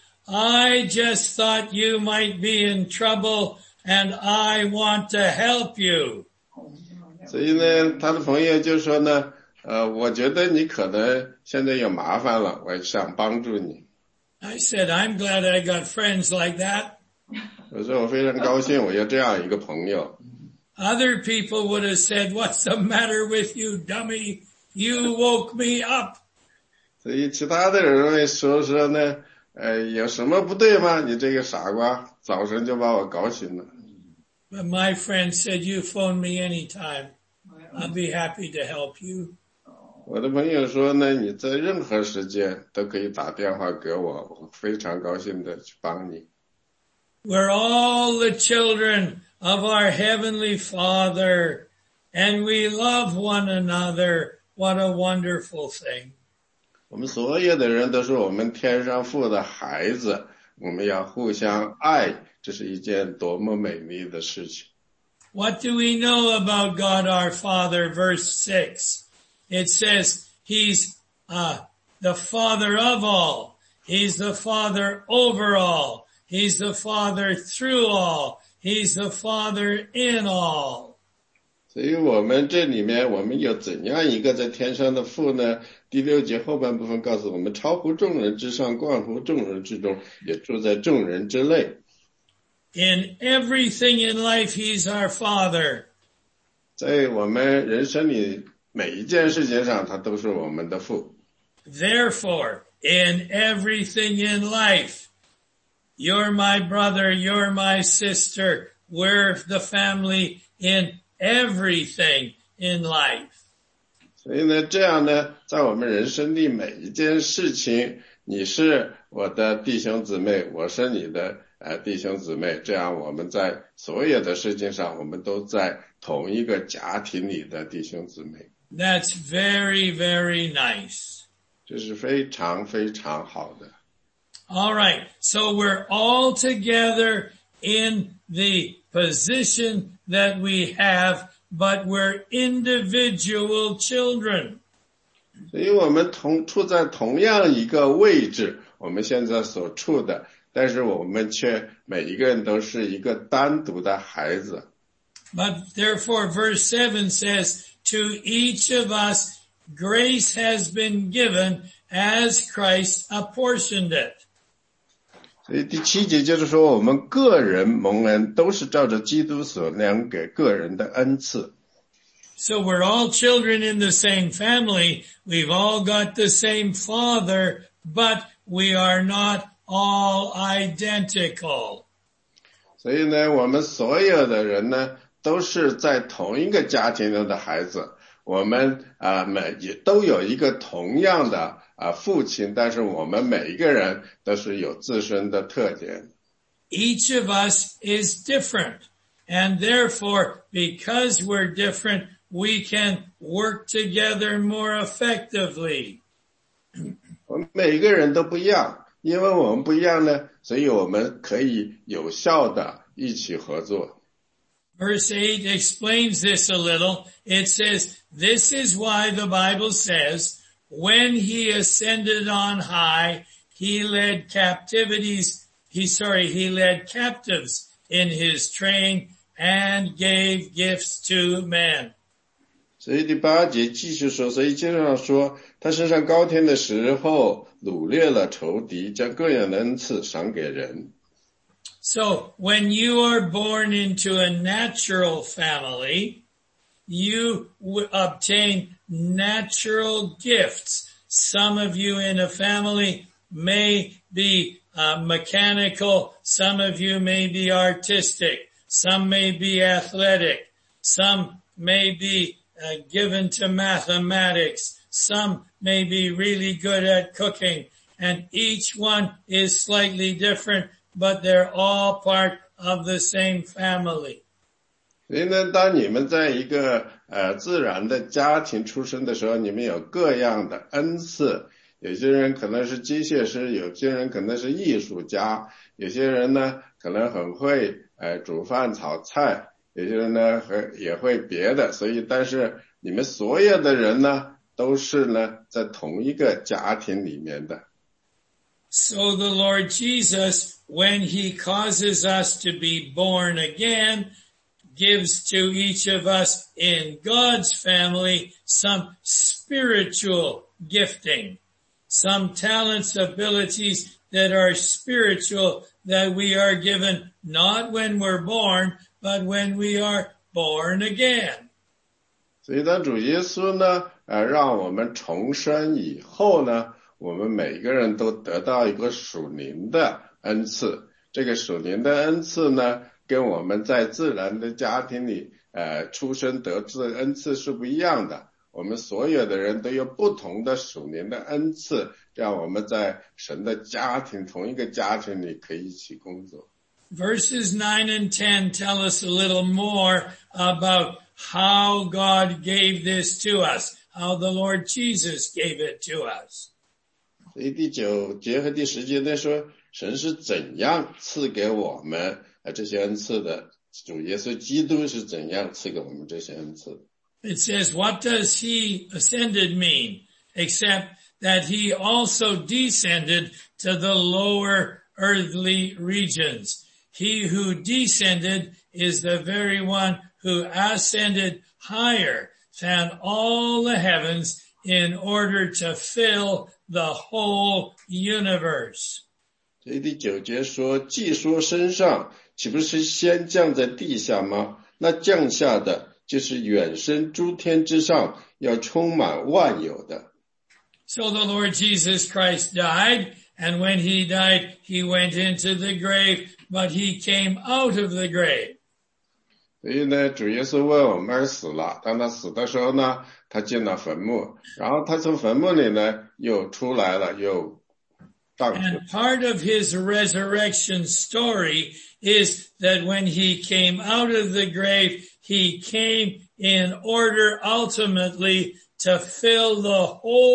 I just thought you might be in trouble and I want to help you. 所以呢，他的朋友就说呢，呃，我觉得你可能现在有麻烦了，我想帮助你。 I said, I'm glad I got friends like that. 我说我非常高兴，我有这样一个朋友。 Other people would have said, what's the matter with you, dummy? You woke me up. 所以其他的人会说说呢，呃，有什么不对吗？你这个傻瓜，早晨就把我搞醒了。 But my friend said, you phone me anytime. I'll be happy to help you. 我的朋友说呢，你在任何时间都可以打电话给我，我非常高兴的去帮你。 We're all the children of our Heavenly Father, and we love one another. What a wonderful thing. 我们所有的人都是我们天上父的孩子，我们要互相爱，这是一件多么美丽的事情。 What do we know about God our Father? Verse six. It says He's uh, the Father of all. He's the Father over all. He's the Father through all. He's the Father in all. 所以我们这里面我们有怎样一个在天上的父呢？第六节后半部分告诉我们，超乎众人之上，贯乎众人之中，也住在众人之内。 In everything in life, He's our Father. 在我们人生里每一件事情上，他都是我们的父。 Therefore, in everything in life, you're my brother, you're my sister, we're the family in everything in life. 所以呢，这样呢，在我们人生里每一件事情，你是我的弟兄姊妹，我是你的呃弟兄姊妹，这样我们在所有的事情上，我们都在同一个家庭里的弟兄姊妹。 That's very, very nice. 这是非常非常好的。 All right, so we're all together in the position that we have, but we're individual children. 所以我们同处在同样一个位置，我们现在所处的，但是我们却每一个人都是一个单独的孩子。 But therefore, verse seven says, to each of us, grace has been given as Christ apportioned it. 所以第七节就是说，我们个人蒙恩都是照着基督所量给个人的恩赐。 So we're all children in the same family. We've all got the same father, but we are not all identical. 所以呢，我们所有的人呢，都是在同一个家庭中的孩子。我们啊，每也都有一个同样的啊父亲，但是我们每一个人都是有自身的特点。 Each of us is different, and therefore, because we're different, we can work together more effectively. 我们每个人都不一样，因为我们不一样呢，所以我们可以有效的一起合作。 Verse eight explains this a little. It says, this is why the Bible says, when he ascended on high, he led captivities, he, sorry, he led captives in his train and gave gifts to men. 所以第八节继续说，所以经上说，他升上高天的时候，掳掠了仇敌，将各样的恩赐赏给人。 So when you are born into a natural family, you w- obtain natural gifts. Some of you in a family may be uh, mechanical. Some of you may be artistic. Some may be athletic. Some may be uh, given to mathematics. Some may be really good at cooking. And each one is slightly different, but they're all part of the same family. 所以呢，当你们在一个呃自然的家庭出生的时候，你们有各样的恩赐。有些人可能是机械师，有些人可能是艺术家，有些人呢可能很会呃煮饭炒菜，有些人呢和也会别的。所以，但是你们所有的人呢，都是呢在同一个家庭里面的。 So the Lord Jesus, when he causes us to be born again, gives to each of us in God's family some spiritual gifting, some talents, abilities that are spiritual that we are given not when we're born, but when we are born again. 所以当主耶稣呢，呃，让我们重生以后呢，我们每个人都得到一个属灵的恩赐。这个属灵的恩赐呢，跟我们在自然的家庭里呃出生得知的恩赐是不一样的。我们所有的人都有不同的属灵的恩赐，这样我们在神的家庭同一个家庭里可以一起工作。 Verses nine and ten tell us a little more about how God gave this to us, how the Lord Jesus gave it to us. 所以第九节和第十节呢说，神是怎样赐给我们呃这些恩赐的，主耶稣基督是怎样赐给我们这些恩赐的。 It says, what does he ascended mean? Except that he also descended to the lower earthly regions. He who descended is the very one who ascended higher than all the heavens in order to fill the whole universe. 所以第九节说，既说升上，岂不是先降在地下吗？那降下的就是远升诸天之上，要充满万有的。 So the Lord Jesus Christ died, and when he died, he went into the grave, but he came out of the grave. 所以呢，主耶稣为我们而死了。当他死的时候呢，他进了坟墓，然后他从坟墓里呢又出来了，又荡出。 And part of his resurrection story is that when he came out of the grave, he came in order ultimately to fill the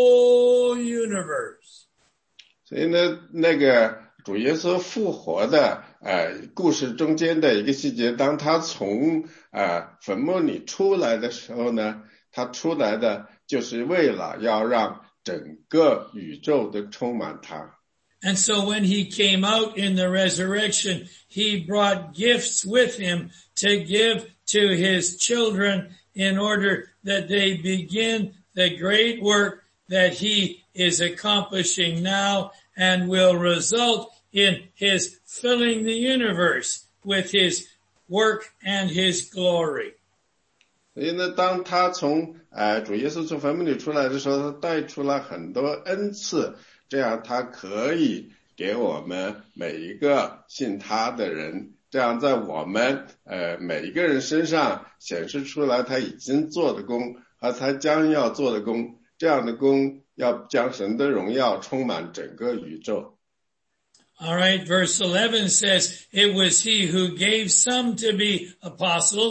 whole universe. 所以呢，那个主耶稣复活的呃故事中间的一个细节，当他从呃坟墓里出来的时候呢，他出来的就是为了要让整个宇宙都充满他。 And so when he came out in the resurrection, he brought gifts with him to give to his children in order that they begin the great work that he is accomplishing now and will result in his filling the universe with his work and his glory. 所以呢，当他从呃主耶稣从坟墓里出来的时候，他带出了很多恩赐，这样他可以给我们每一个信他的人，这样在我们呃每一个人身上显示出来他已经做的功和他将要做的功，这样的功要将神的荣耀充满整个宇宙。 All right, verse eleven says, it was he who gave some to be apostles,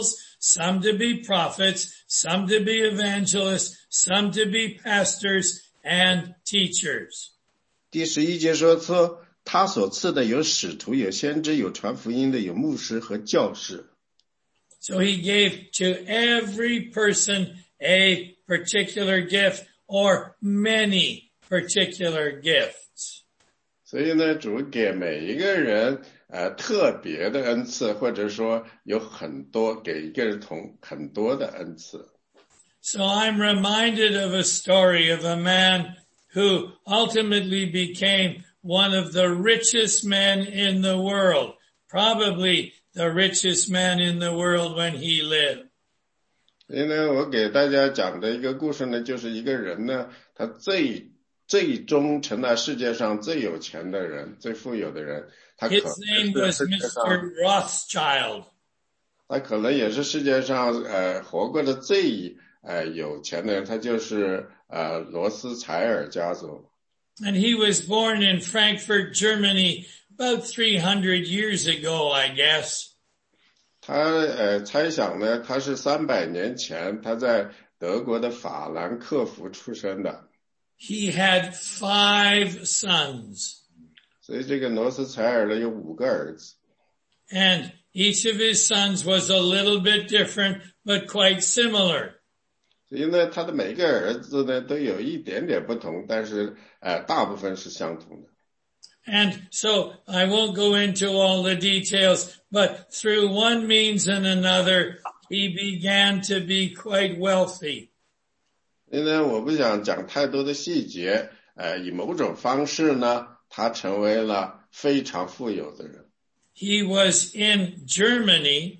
some to be prophets, some to be evangelists, some to be pastors and teachers. 第十一节说赐他所赐的有使徒，有先知，有传福音的，有牧师和教士。 So he gave to every person a particular gift or many particular gifts. 所以呢，主给每一个人呃特别的恩赐，或者说有很多给一个人同很多的恩赐。 So I'm reminded of a story of a man who ultimately became one of the richest men in the world, probably the richest man in the world when he lived. 所以呢，我给大家讲的一个故事呢，就是一个人呢，他最最终成了世界上最有钱的人，最富有的人。他可 His 能 name 是 was 世界上 Mister Rothschild. 他可能也是世界上呃活过的最呃有钱的人，他就是呃罗斯柴尔家族。 And he was born in Frankfurt, Germany, about three hundred years ago, I guess. 他呃猜想呢，他是三百年前他在德国的法兰克福出生的。 He had five sons. 所以这个罗斯柴尔呢有五个儿子。 And each of his sons was a little bit different, but quite similar. 所以呢，他的每个儿子呢都有一点点不同，但是呃大部分是相同的。 And so I won't go into all the details, but through one means and another, he began to be quite wealthy. 因为我不想讲太多的细节，呃，以某种方式呢，他成为了非常富有的人。 He was in Germany,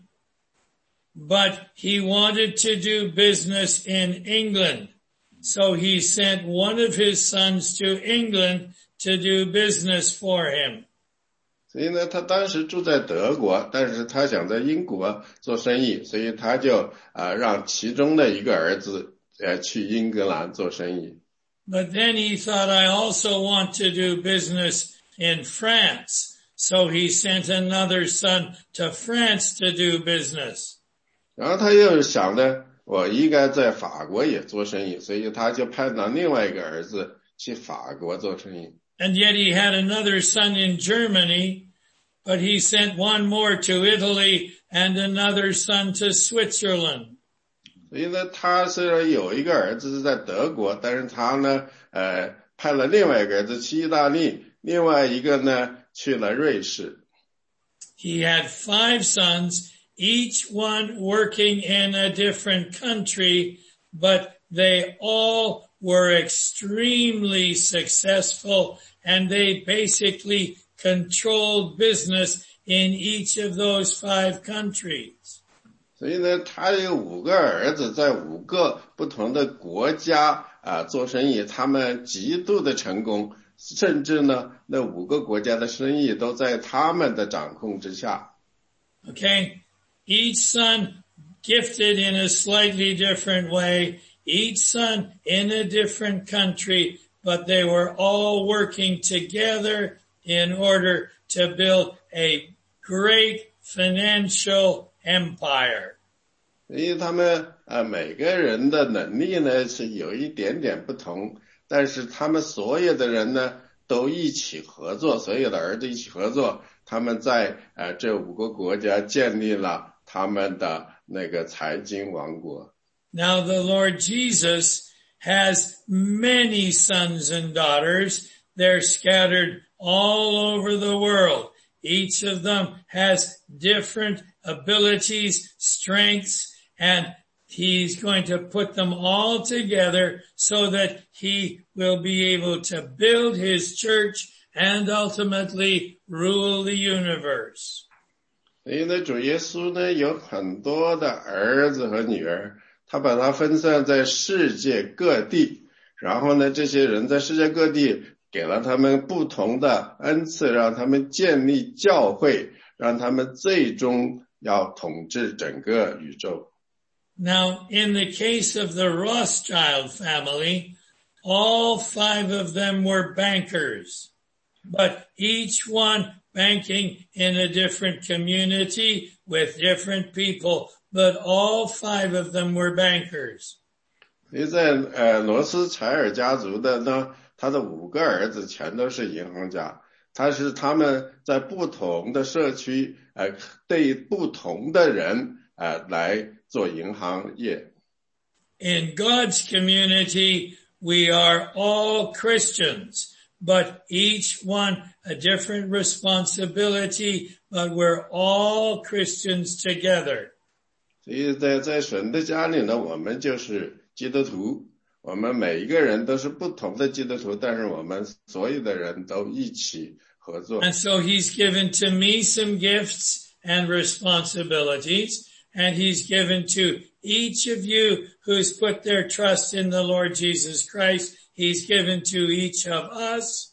but he wanted to do business in England. So he sent one of his sons to England to do business for him. 所以呢，他当时住在德国，但是他想在英国做生意，所以他就呃让其中的一个儿子呃去英格兰做生意。 But then he thought, I also want to do business in France. So he sent another son to France to do business. 然后他又想呢，我应该在法国也做生意，所以他就派到另外一个儿子去法国做生意。 And yet he had another son in Germany, but he sent one more to Italy and another son to Switzerland. 所以呢，他虽然有一个儿子是在德国，但是他呢，呃，派了另外一个儿子去意大利，另外一个呢去了瑞士。 He had five sons, each one working in a different country, but they all were extremely successful, and they basically controlled business in each of those five countries. 所以呢，他有五个儿子在五个不同的国家啊做生意，他们极度的成功，甚至呢，那五个国家的生意都在他们的掌控之下。 Okay, each son gifted in a slightly different way, each son in a different country, but they were all working together in order to build a great financial empire. 因为他们呃每个人的能力呢是有一点点不同，但是他们所有的人呢都一起合作，所有的儿子一起合作，他们在呃这五个国家建立了他们的那个财经王国。 Now the Lord Jesus has many sons and daughters. They're scattered all over the world. Each of them has different abilities, strengths, and he's going to put them all together so that he will be able to build his church and ultimately rule the universe. 所以呢，主耶稣呢有很多的儿子和女儿，他把它分散在世界各地，然后呢，这些人在世界各地给了他们不同的恩赐，让他们建立教会，让他们最终要统治整个宇宙。 Now, in the case of the Rothschild family, all five of them were bankers, but each one banking in a different community with different people but all five of them were bankers. 所以在呃罗斯柴尔家族的呢，他的五个儿子全都是银行家，他是他们在不同的社区呃对不同的人呃来做银行业。 In God's community, we are all Christians, but each one a different responsibility, but we're all Christians together. 所以在在神的家里呢，我们就是基督徒，我们每一个人都是不同的基督徒，但是我们所有的人都一起合作。 And so he's given to me some gifts and responsibilities, and he's given to each of you who's put their trust in the Lord Jesus Christ. He's given to each of us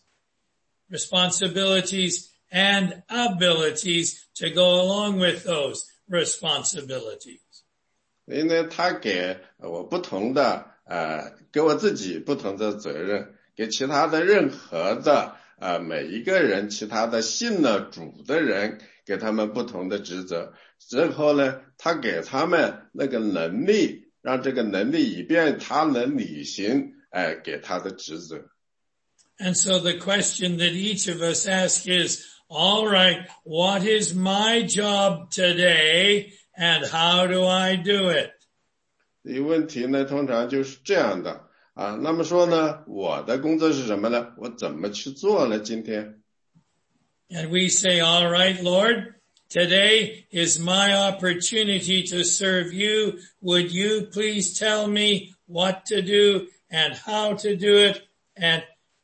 responsibilities and abilities to go along with those responsibilities. 因为他给我不同的呃，给我自己不同的责任，给其他的任何的呃每一个人，其他的信了主的人，给他们不同的职责。之后呢，他给他们那个能力，让这个能力以便他能履行呃给他的职责。 And so the question that each of us ask is, all right, what is my job today and how do I do it? 这个问题呢，通常就是这样的啊。那么说呢，我的工作是什么呢？我怎么去做呢？今天 And we say, all right, Lord, today is my opportunity to serve you. Would you please tell me what to do and how to do it and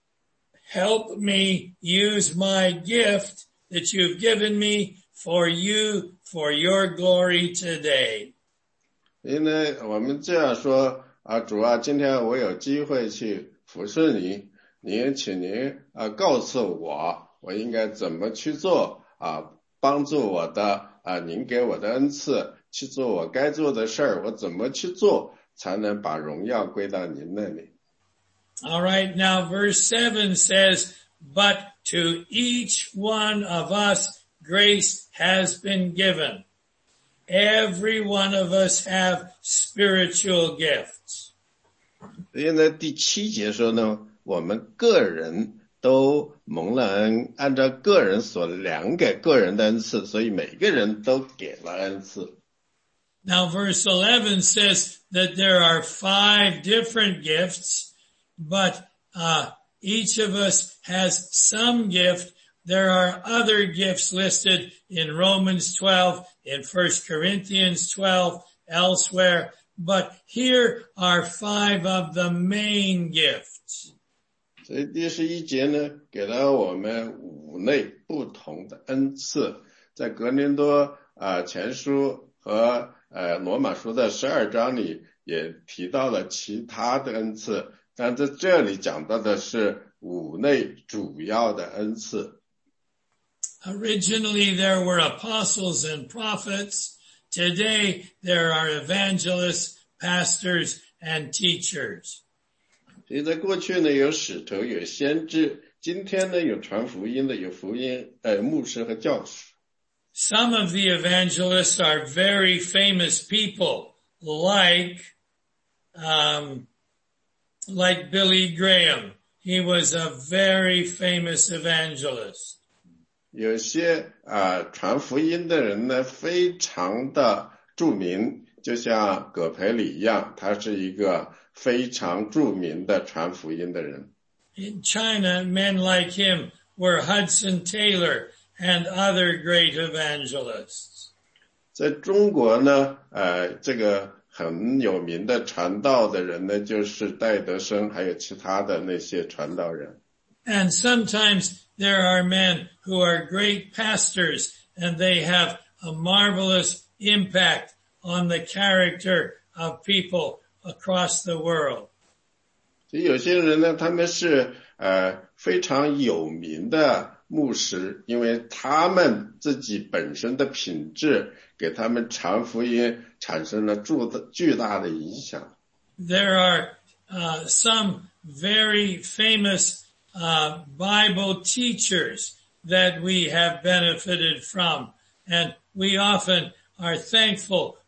help me use my gift that you've given me for you, for your glory today. 因为我们这样说啊，主啊，今天我有机会去服侍你，您请您啊告诉我，我应该怎么去做啊，帮助我的啊，您给我的恩赐去做我该做的事儿，我怎么去做才能把荣耀归到您那里？ All right, now verse seven says, but to each one of us grace has been given. Every one of us have spiritual gifts. 所以呢，第七节说呢，我们个人都蒙了恩，按照个人所量给个人的恩赐，所以每个人都给了恩赐。 Now verse eleven says that there are five different gifts, but uh, each of us has some gift. There are other gifts listed in Romans twelve, in First Corinthians twelve, elsewhere, but here are five of the main gifts. 所以第十一节呢，给了我们五类不同的恩赐，在格林多啊前书和呃罗马书的十二章里也提到了其他的恩赐，但在这里讲到的是五类主要的恩赐。 Originally there were apostles and prophets. Today there are evangelists, pastors, and teachers. 所以在过去呢，有使徒，有先知，今天呢，有传福音的，有福音呃牧师和教师。 Some of the evangelists are very famous people, like um, like Billy Graham. He was a very famous evangelist. 有些啊、呃、传福音的人呢，非常的著名，就像葛培理一样，他是一个非常著名的传福音的人。 In China, men like him were Hudson Taylor and other great evangelists. 在中国呢，呃，这个很有名的传道的人呢，就是戴德生，还有其他的那些传道人。 And sometimes there are men who are great pastors and they have a marvelous impact on the character of people across the world. 所以有些人呢，他们是呃非常有名的牧师，因为他们自己本身的品质给他们传福音产生了巨大的影响。 There are uh, some very famous uh, Bible teachers that we have benefited from, and we often are thankful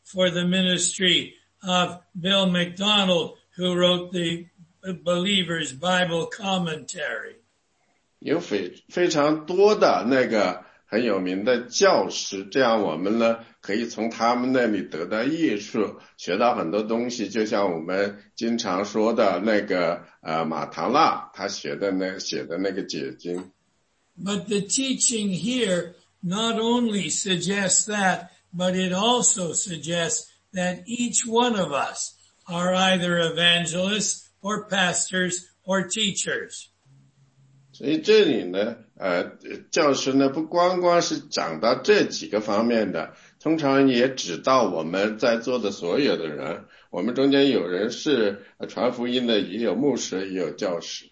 for the ministry of Bill McDonald, who wrote the Believer's Bible Commentary. 有非非常多的那个很有名的教师，这样我们呢可以从他们那里得到益处，学到很多东西。就像我们经常说的那个呃马唐纳他学的那写的那个解经。 But the teaching here not only suggests that, but it also suggests that each one of us are either evangelists or pastors or teachers. 所以这里呢呃教师呢不光光是讲到这几个方面的，通常也指到我们在座的所有的人，我们中间有人是传福音的，也有牧师，也有教师。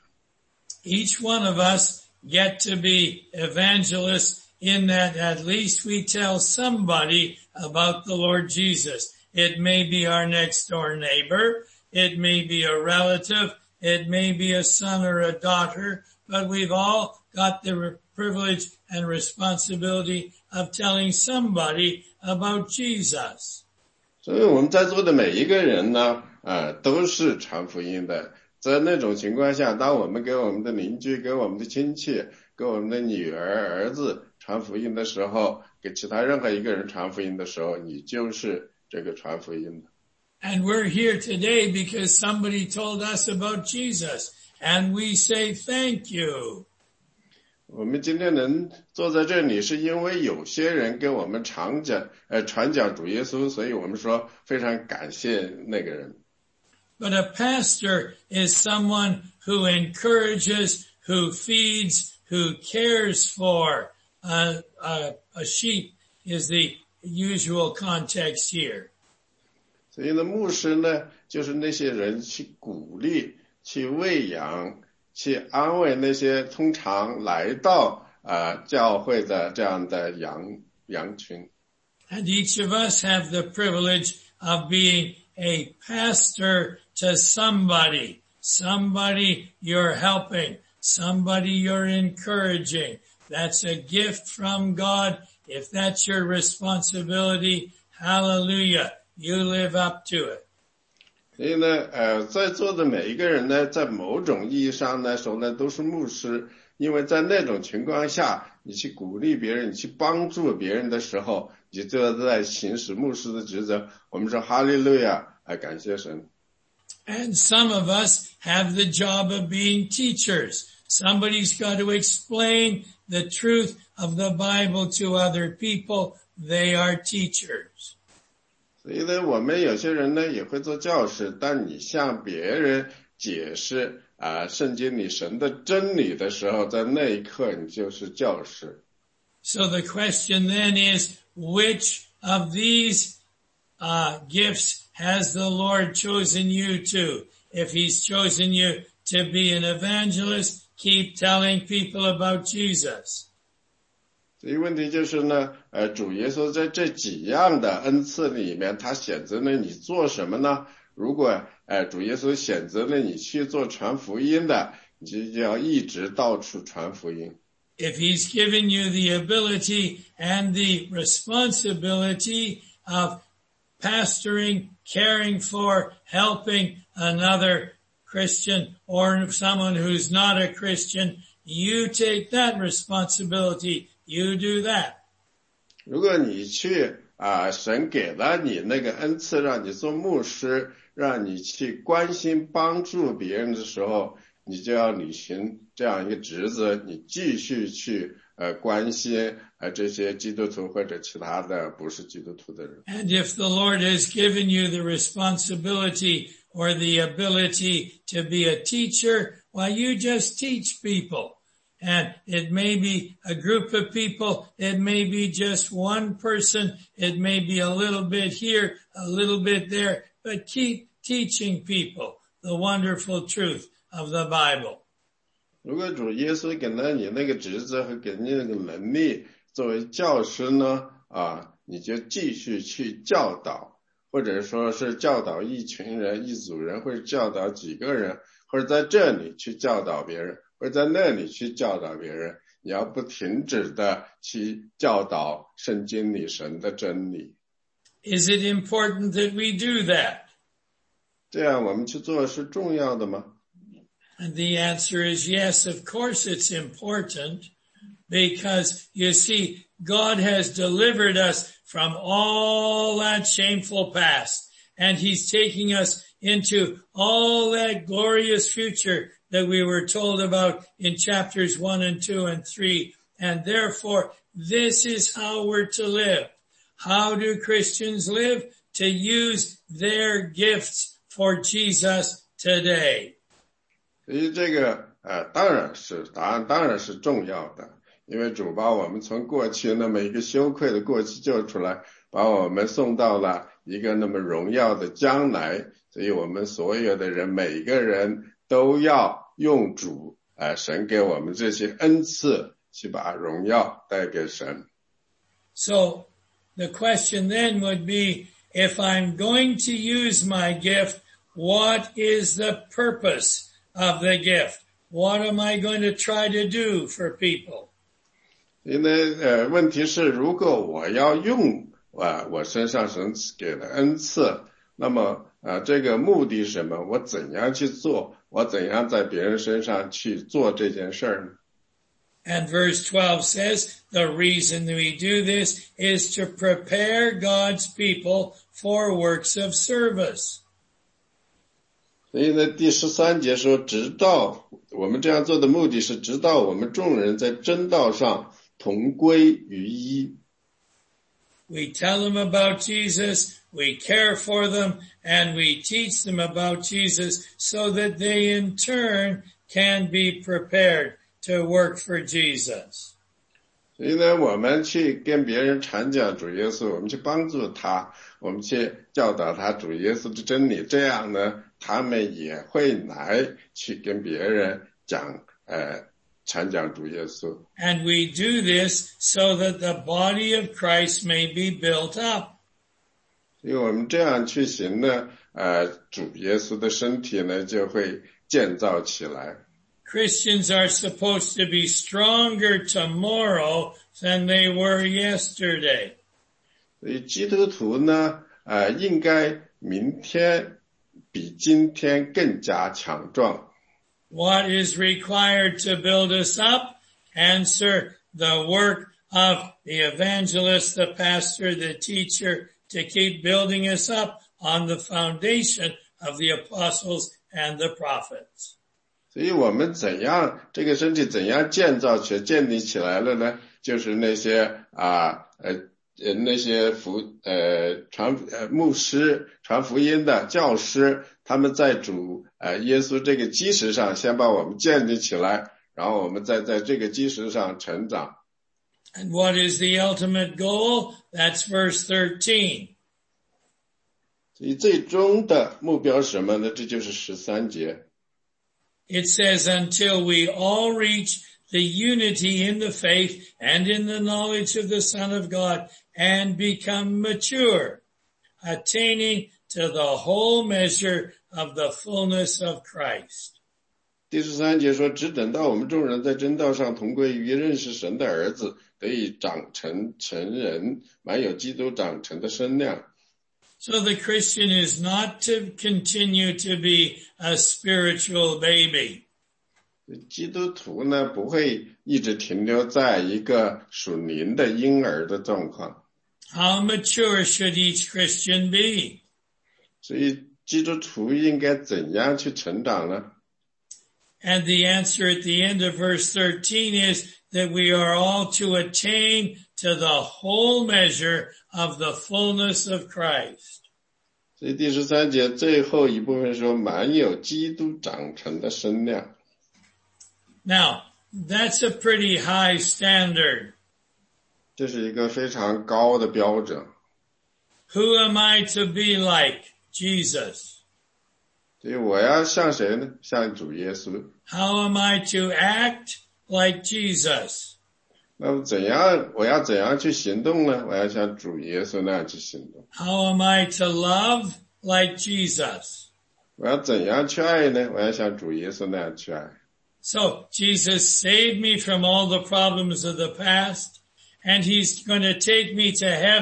Each one of us get to be evangelists in that at least we tell somebody about the Lord Jesus. It may be our next door neighbor, it may be a relative, it may be a son or a daughter, but we've all got the privilege and responsibility of telling somebody about Jesus. 所以我们在座的每一个人呢呃都是传福音的。在那种情况下，当我们给我们的邻居，给我们的亲戚，给我们的女儿儿子传福音的时候，给其他任何一个人传福音的时候，你就是这个传福音的。 And we're here today because somebody told us about Jesus, and we say thank you. 我们今天能坐在这里，是因为有些人给我们传讲呃传讲主耶稣，所以我们说非常感谢那个人。 But a pastor is someone who encourages, who feeds, who cares for a, a, a sheep is the usual context here. 所以呢，牧师呢，就是那些人去鼓励、去喂养、去安慰那些通常来到呃教会的这样的羊羊群。 And each of us have the privilege of being a pastor to somebody, somebody you're helping, somebody you're encouraging. That's a gift from God. If that's your responsibility, hallelujah, you live up to it. 所以呢，呃，在座的每一个人呢，在某种意义上来说呢，都是牧师，因为在那种情况下，你去鼓励别人，你去帮助别人的时候，你就在行使牧师的职责。我们说哈利路亚，啊，感谢神。 And some of us have the job of being teachers. Somebody's got to explain the truth of the Bible to other people. They are teachers. 所以呢，我们有些人呢也会做教师，但你向别人解释啊、呃、圣经里神的真理的时候，在那一刻你就是教师。 So the question then is, which of these uh, gifts has the Lord chosen you to? If he's chosen you to be an evangelist, keep telling people about Jesus. 所以问题就是呢，呃，主耶稣在这几样的恩赐里面，他选择了你做什么呢？如果呃主耶稣选择了你去做传福音的，你就要一直到处传福音。 If he's given you the ability and the responsibility of pastoring, caring for, helping another Christian or someone who's not a Christian, you take that responsibility. You do that. 如果你去啊、呃，神给了你那个恩赐，让你做牧师，让你去关心帮助别人的时候，你就要履行这样一个职责，你继续去呃关心呃这些基督徒或者其他的不是基督徒的人。 And if the Lord has given you the responsibility or the ability to be a teacher, why you just teach people. And it may be a group of people, it may be just one person, it may be a little bit here, a little bit there, but keep teaching people the wonderful truth of the Bible. 如果主耶稣给了你那个职责和给你那个能力，作为教师呢，啊，你就继续去教导，或者说是教导一群人、一组人，或者教导几个人，或者在这里去教导别人。或者在那里去教导别人，你要不停止的去教导圣经里神的真理。 Is it important that we do that? 这样我们去做是重要的吗？ And the answer is yes, of course it's important, because you see, God has delivered us from all that shameful past, and he's taking us into all that glorious future that we were told about in chapters one and two and three. And therefore, this is how we're to live. How do Christians live? To use their gifts for Jesus today. 所以这个呃当然是答案当然是重要的，因为主把我们从过去那么一个羞愧的过去救出来，把我们送到了一个那么荣耀的将来，所以我们所有的人每个人都要用主呃神给我们这些恩赐去把荣耀带给神。 So the question then would be, if I'm going to use my gift, what is the purpose of the gift? What am I going to try to do for people? 因为呃问题是，如果我要用啊我身上神给的恩赐，那么啊这个目的是什么？我怎样去做？我怎样在别人身上去做这件事儿呢？ And verse twelve says, the reason we do this is to prepare God's people for works of service. 所以呢，第十三节说，直到我们这样做的目的是，直到我们众人在真道上同归于一。 We tell them about Jesus, we care for them, and we teach them about Jesus so that they in turn can be prepared to work for Jesus. 所以呢，我们去跟别人传讲主耶稣，我们去帮助他，我们去教导他主耶稣的真理，这样呢，他们也会来去跟别人讲，呃，传讲主耶稣。 And we do this so that the body of Christ may be built up. 所以我们这样去行呢，呃，主耶稣的身体呢就会建造起来。 Christians are supposed to be stronger tomorrow than they were yesterday. 所以基督徒呢，呃，应该明天比今天更加强壮。 What is required to build us up? Answer, the work of the evangelist, the pastor, the teacher, to keep building us up on the foundation of the apostles and the prophets. 所以我们怎样这个身体怎样建造起建立起来了呢？就是那些啊呃呃那些福呃传呃牧师传福音的教师，他们在主呃耶稣这个基石上先把我们建立起来，然后我们再在这个基石上成长。 And what is the ultimate goal? That's verse thirteen. 所以最终的目标是什么呢？这就是十三节。 It says, until we all reach the unity in the faith and in the knowledge of the Son of God and become mature, attaining to the whole measure of the fullness of Christ. 第十三节说，只等到我们众人在真道上同归于认识神的儿子，得以长成成人，满有基督长成的身量。 So the Christian is not to continue to be a spiritual baby. 基督徒呢，不会一直停留在一个属灵的婴儿的状况。 How mature should each Christian be? 所以基督徒应该怎样去成长呢？ And the answer at the end of verse thirteen is that we are all to attain to the whole measure of the fullness of Christ. 所以第十三节最后一部分说，满有基督长成的身量。 Now, that's a pretty high standard. 这是一个非常高的标准。 Who am I to be like? Jesus. 所以我要像谁呢？像主耶稣。 How am I to act like Jesus? 那么怎样？我要怎样去行动呢？我要像主耶稣那样去行动。 How am I to love like Jesus? 我要怎样去爱呢？我要像主耶稣那样去爱。 So, Jesus saved me from all the problems of the past, and he's going to take me to heaven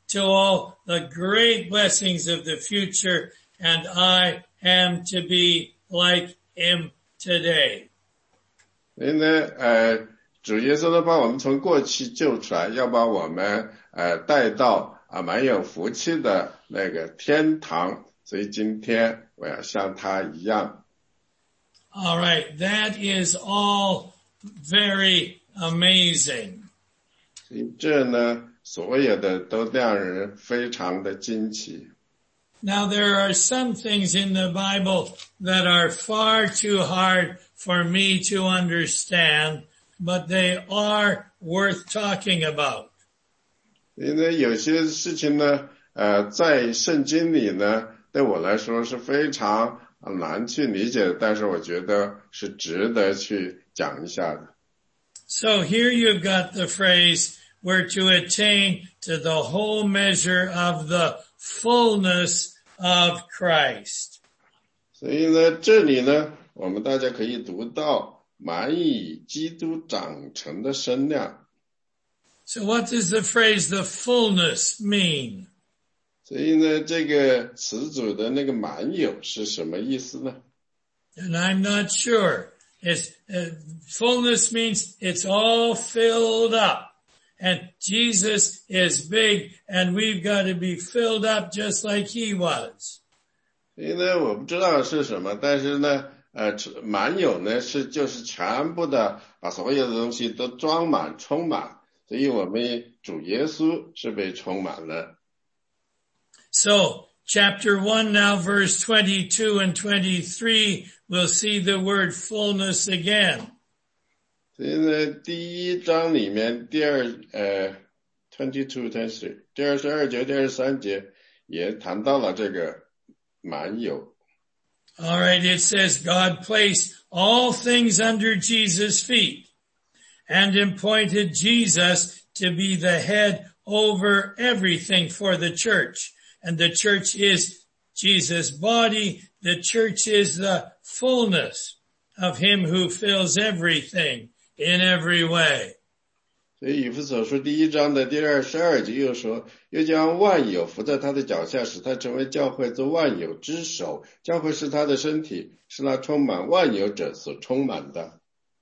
to all the great blessings of the future, and I am to be like him today. 因为呃，主耶稣呢把我们从过去救出来，要把我们呃带到啊蛮有福气的那个天堂，所以今天我要像他一样。 All right, that is all very amazing. 所以这呢，所有的都让人非常的惊奇。 Now there are some things in the Bible that are far too hard for me to understand, but they are worth talking about. 因为有些事情呢，呃，在圣经里呢，对我来说是非常难去理解的，但是我觉得是值得去讲一下的。 So here you've got the phrase, we're to attain to the whole measure of the fullness of Christ. 所以呢，这里呢，我们大家可以读到满以基督长成的身量。 So what does the phrase the fullness mean? 所以呢，这个词组的那个满有是什么意思呢？ And I'm not sure. It's, uh, fullness means it's all filled up. And Jesus is big, and we've got to be filled up just like he was. 所以呢，我不知道是什么，但是呢，呃，满有呢是就是全部的把所有的东西都装满、充满，所以我们主耶稣是被充满了。 So, chapter one now, verse twenty-two and twenty-three, we'll see the word fullness again. 所以呢，第一章里面第二呃 twenty-two twenty-three 第二十二节、第二十三节也谈到了这个满有。 All right, it says, God placed all things under Jesus' feet and appointed Jesus to be the head over everything for the church. And the church is Jesus' body. The church is the fullness of him who fills everything in every way. 所以以弗所书第一章的第二十二节又说，又将万有伏在他的脚下，使他成为教会做万有之首。教会是他的身体，是那充满万有者所充满的。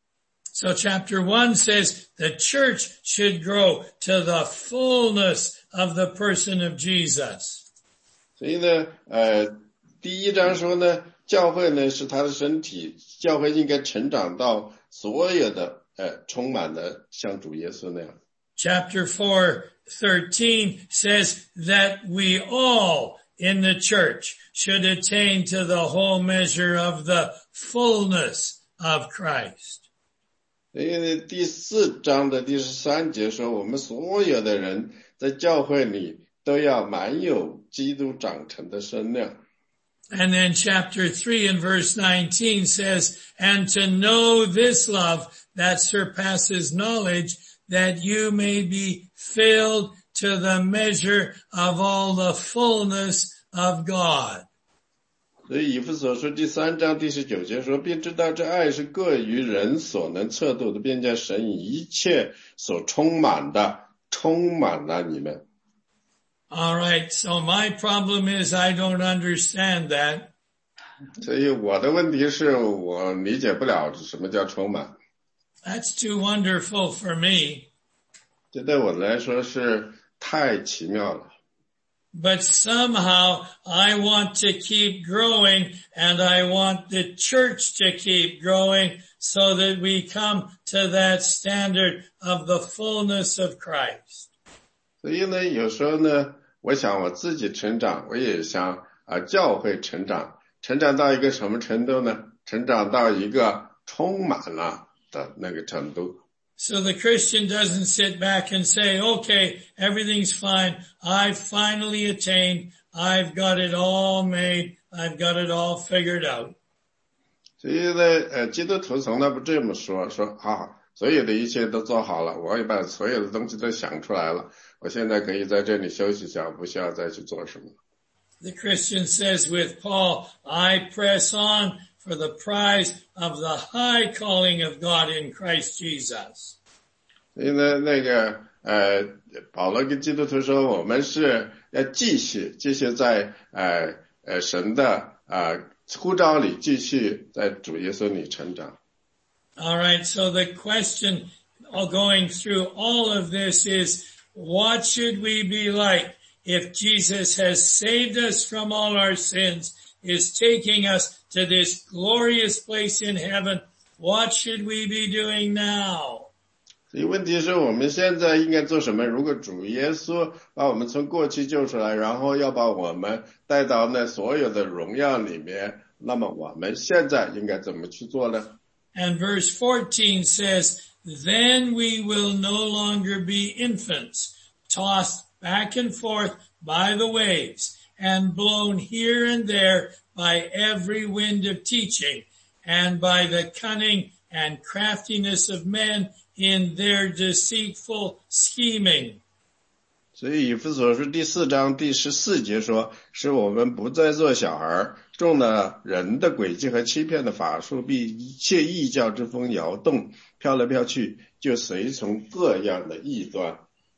So chapter one says the church should grow to the fullness of the person of Jesus. 所以呢，呃，第一章说呢，教会呢是他的身体，教会应该成长到所有的呃充满的像主耶稣那样。 Chapter four thirteen says that we all in the church should attain to the whole measure of the fullness of Christ. 因为第四章的第十三节说，我们所有的人在教会里都要满有基督长成的身量。 And then chapter three and verse nineteen says, and to know this love that surpasses knowledge, that you may be filled to the measure of all the fullness of God. 所以以弗所书第三章第十九节说，并知道这爱是各于人所能测度的，并将神以一切所充满的充满了你们。 All right, so my problem is I don't understand that. 所以我的问题是我理解不了什么叫充满。 That's too wonderful for me. 这对我来说是太奇妙了。 But somehow I want to keep growing, and I want the church to keep growing so that we come to that standard of the fullness of Christ. 所以呢，有时候呢，我想我自己成长，我也想啊，教会成长，成长到一个什么程度呢？成长到一个充满了的那个程度。 So the Christian doesn't sit back and say, okay, everything's fine. I've finally attained. I've got it all made. I've got it all figured out. 所以呢，呃，基督徒从来不这么说，说啊，所有的一切都做好了，我也把所有的东西都想出来了，我现在可以在这里休息一下，不需要再去做什么。 The Christian says with Paul, I press on for the prize of the high calling of God in Christ Jesus. 所以呢，那个呃，保罗跟基督徒说，我们是要继续，继续在呃呃神的呃呼召里，继续在主耶稣里成长。 All right, so the question all going through all of this is, what should we be like if Jesus has saved us from all our sins, is taking us to this glorious place in heaven? What should we be doing now? 所以问题是我们现在应该做什么？如果主耶稣把我们从过去救出来，然后要把我们带到那所有的荣耀里面，那么我们现在应该怎么去做呢？ And verse fourteen says, then we will no longer be infants, tossed back and forth by the waves, and blown here and there by every wind of teaching, and by the cunning and craftiness of men in their deceitful scheming. 所以以弗所书第四章第十四节说，使我们不再做小孩，中了人的诡计和欺骗的法术，被一切异教之风摇动，飘来飘去，就随从各样的异端。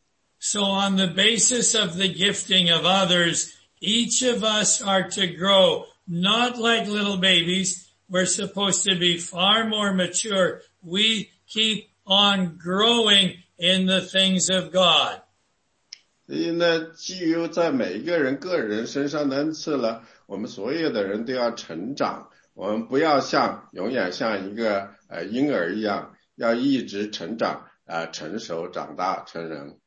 So on the basis of the gifting of others, each of us are to grow, not like little babies. We're supposed to be far more mature. We keep on growing in the things of God. 所以呢，基于在每一个人个人身上的恩赐了，我们所有的人都要成长，我们不要像永远像一个呃婴儿一样，要一直成长，呃成熟长大成人。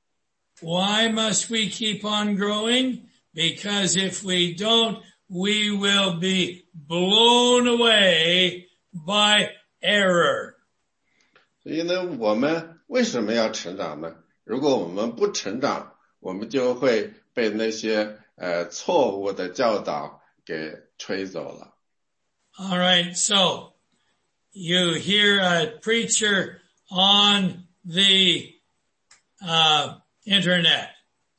Why must we keep on growing? Because if we don't, we will be blown away by error. 所以呢，我们为什么要成长呢？如果我们不成长，我们就会被那些呃错误的教导给吹走了。 All right, so you hear a preacher on the uh, internet.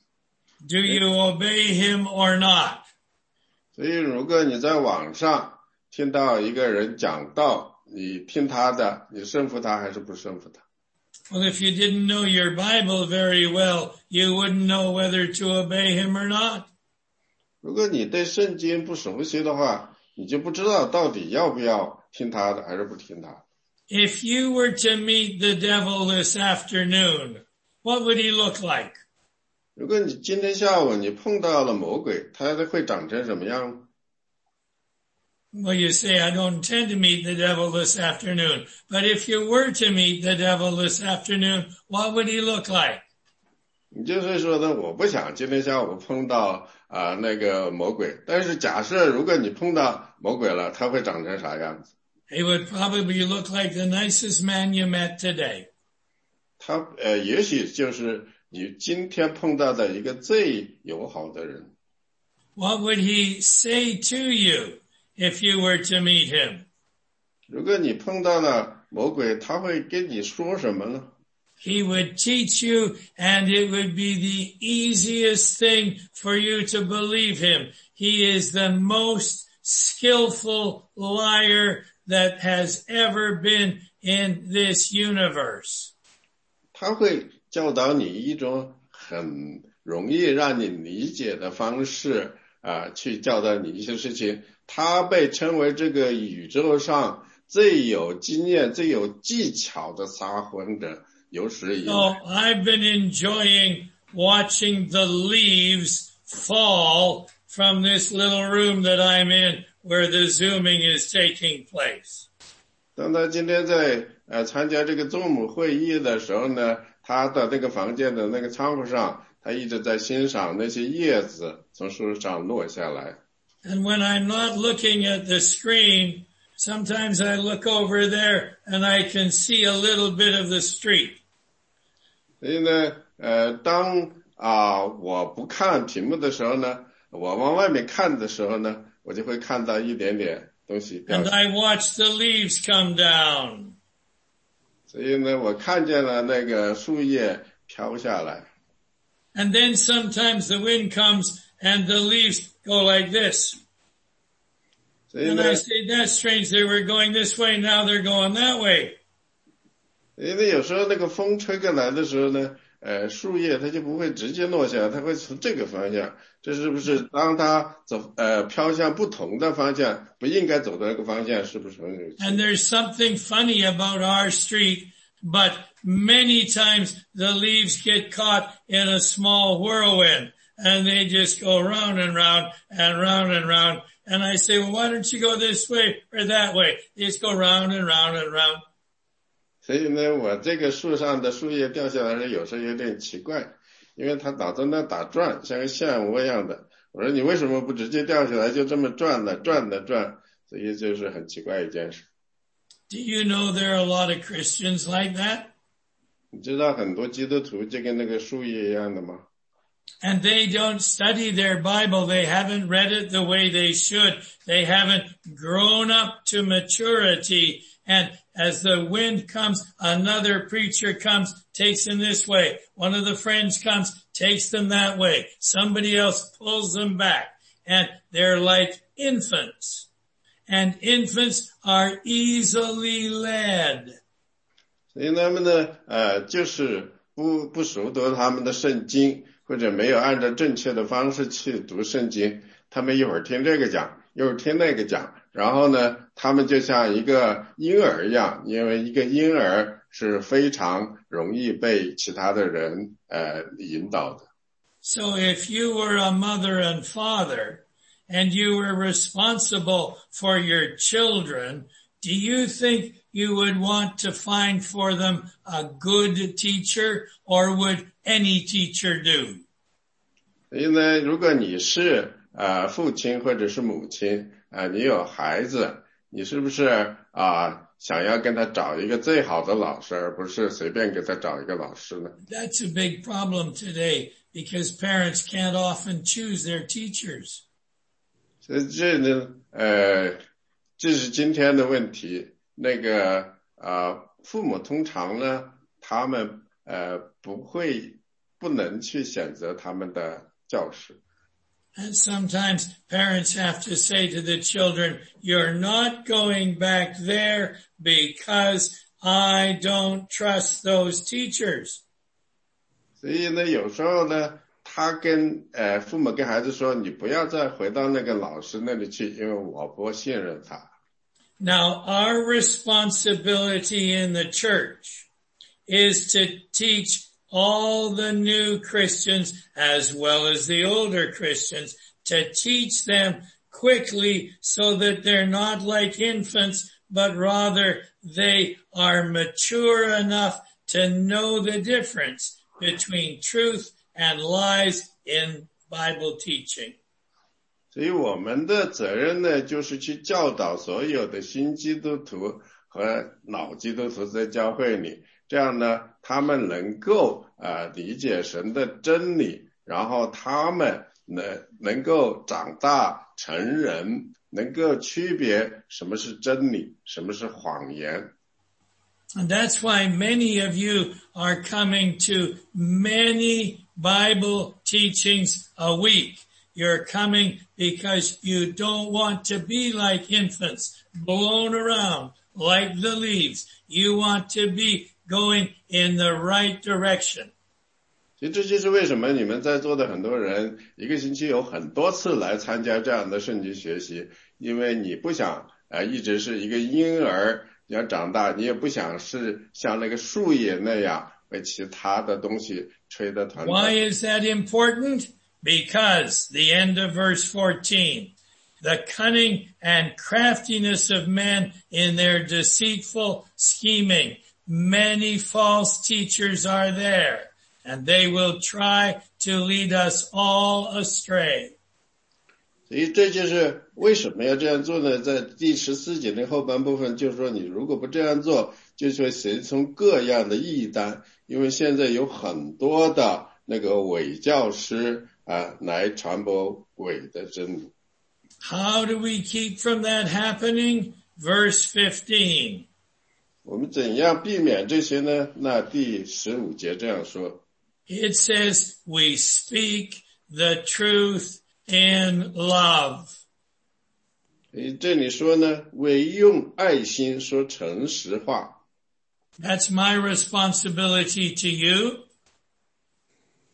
Do you obey him or not? 所以如果你在网上听到一个人讲道，你听他的，你顺服他还是不顺服他？ Well, if you didn't know your Bible very well, you wouldn't know whether to obey him or not. 如果你对圣经不熟悉的话，你就不知道到底要不要听他的还是不听他的。 If you were to meet the devil this afternoon, what would he look like? 如果你今天下午你碰到了魔鬼，他会长成什么样？ Well, you say, I don't intend to meet the devil this afternoon. But if you were to meet the devil this afternoon, what would he look like? 你就是说呢，我不想今天下午碰到啊、呃、那个魔鬼，但是假设如果你碰到魔鬼了，他会长成啥样子？ He would probably look like the nicest man you met today. 他呃，也许就是你今天碰到的一个最友好的人。 What would he say to you if you were to meet him? 如果你碰到了魔鬼，他会跟你说什么呢？ He would teach you, and it would be the easiest thing for you to believe him. He is the most skillful liar that has ever been in this universe. 他会教导你一种很容易让你理解的方式啊、呃，去教导你一些事情。他被称为这个宇宙上最有经验、最有技巧的撒谎者。 有史以来。 So I've been enjoying watching the leaves fall from this little room that I'm in where the Zooming is taking place. 当他今天在呃参加这个宗母会议的时候呢，他的那个房间的那个窗户上，他一直在欣赏那些叶子从树上落下来。 And when I'm not looking at the screen, sometimes I look over there and I can see a little bit of the street. 所以呢，呃，当啊、呃、我不看屏幕的时候呢，我往外面看的时候呢，我就会看到一点点东西掉 And 下 I watch the leaves come down. 所以呢，我看见了那个树叶飘下来。 And then sometimes the wind comes and the leaves go like this. 所以 And 呢， I say, that's strange. They were going this way. Now they're going that way. 因为有时候那个风吹过来的时候呢， 呃树叶它就不会直接落下来，它会从这个方向。这是不是当它走呃飘向不同的方向，不应该走的那个方向，是不是很有趣？ And there's something funny about our street, but many times the leaves get caught in a small whirlwind and they just go round and round and round and round. And I say, well, why don't you go this way or that way? They just go round and round and round. 所以呢，我这个树上的树叶掉下来的时候，有时候有点奇怪，因为它老在那打转，像个漩涡一样的。我说你为什么不直接掉下来，就这么转的转的转？所以就是很奇怪一件事。 Do you know there are a lot of Christians like that? 你知道很多基督徒就跟那个树叶一样的吗？ And they don't study their Bible. They haven't read it the way they should. They haven't grown up to maturity. And as the wind comes, another preacher comes, takes them this way. One of the friends comes, takes them that way. Somebody else pulls them back. And they're like infants. And infants are easily led. 所以他们呢，呃，就是不不熟读他们的圣经，或者没有按照正确的方式去读圣经。他们一会儿听这个讲，一会儿听那个讲，然后呢，他们就像一个婴儿一样，因为一个婴儿是非常容易被其他的人呃引导的。 So if you were a mother and father, and you were responsible for your children, do you think you would want to find for them a good teacher, or would any teacher do? 所以呢，如果你是呃父亲或者是母亲啊、呃，你有孩子，你是不是啊、呃、想要跟他找一个最好的老师，而不是随便给他找一个老师呢？ That's a big problem today because parents can't often choose their teachers. 所以这呢，呃，这是今天的问题。那个呃，父母通常呢，他们呃不会不能去选择他们的教师。 And sometimes parents have to say to the children, you're not going back there because I don't trust those teachers. 所以呢，有时候呢，他跟呃父母跟孩子说，你不要再回到那个老师那里去，因为我不信任他。 Now, our responsibility in the church is to teach all the new Christians as well as the older Christians, to teach them quickly so that they're not like infants, but rather they are mature enough to know the difference between truth and lies in Bible teaching. 所以我们的责任呢，就是去教导所有的新基督徒和老基督徒在教会里，这样呢，他们能够呃理解神的真理，然后他们能能够长大成人，能够区别什么是真理，什么是谎言。 And that's why many of you are coming to many Bible teachings a week. You're coming because you don't want to be like infants, blown around like the leaves. You want to be going in the right direction. 其实这就是为什么你们在座的很多人一个星期有很多次来参加这样的圣经学习，因为你不想呃一直是一个婴儿，你要长大，你也不想是像那个树叶那样被其他的东西吹得团团。 Why is that important? Because the end of verse fourteen, the cunning and craftiness of men in their deceitful scheming. Many false teachers are there, and they will try to lead us all astray. 所以这就是为什么要这样做呢？在第十四节的后半部分就是说，你如果不这样做，就是会随从各样的异端，因为现在有很多的那个伪教师啊，来传播伪的真理。 How do we keep from that happening? Verse fifteen. 我们怎样避免这些呢？那第十五节这样说。 It says, we speak the truth in love. 这里说呢，唯用爱心说诚实话。 That's my responsibility to you.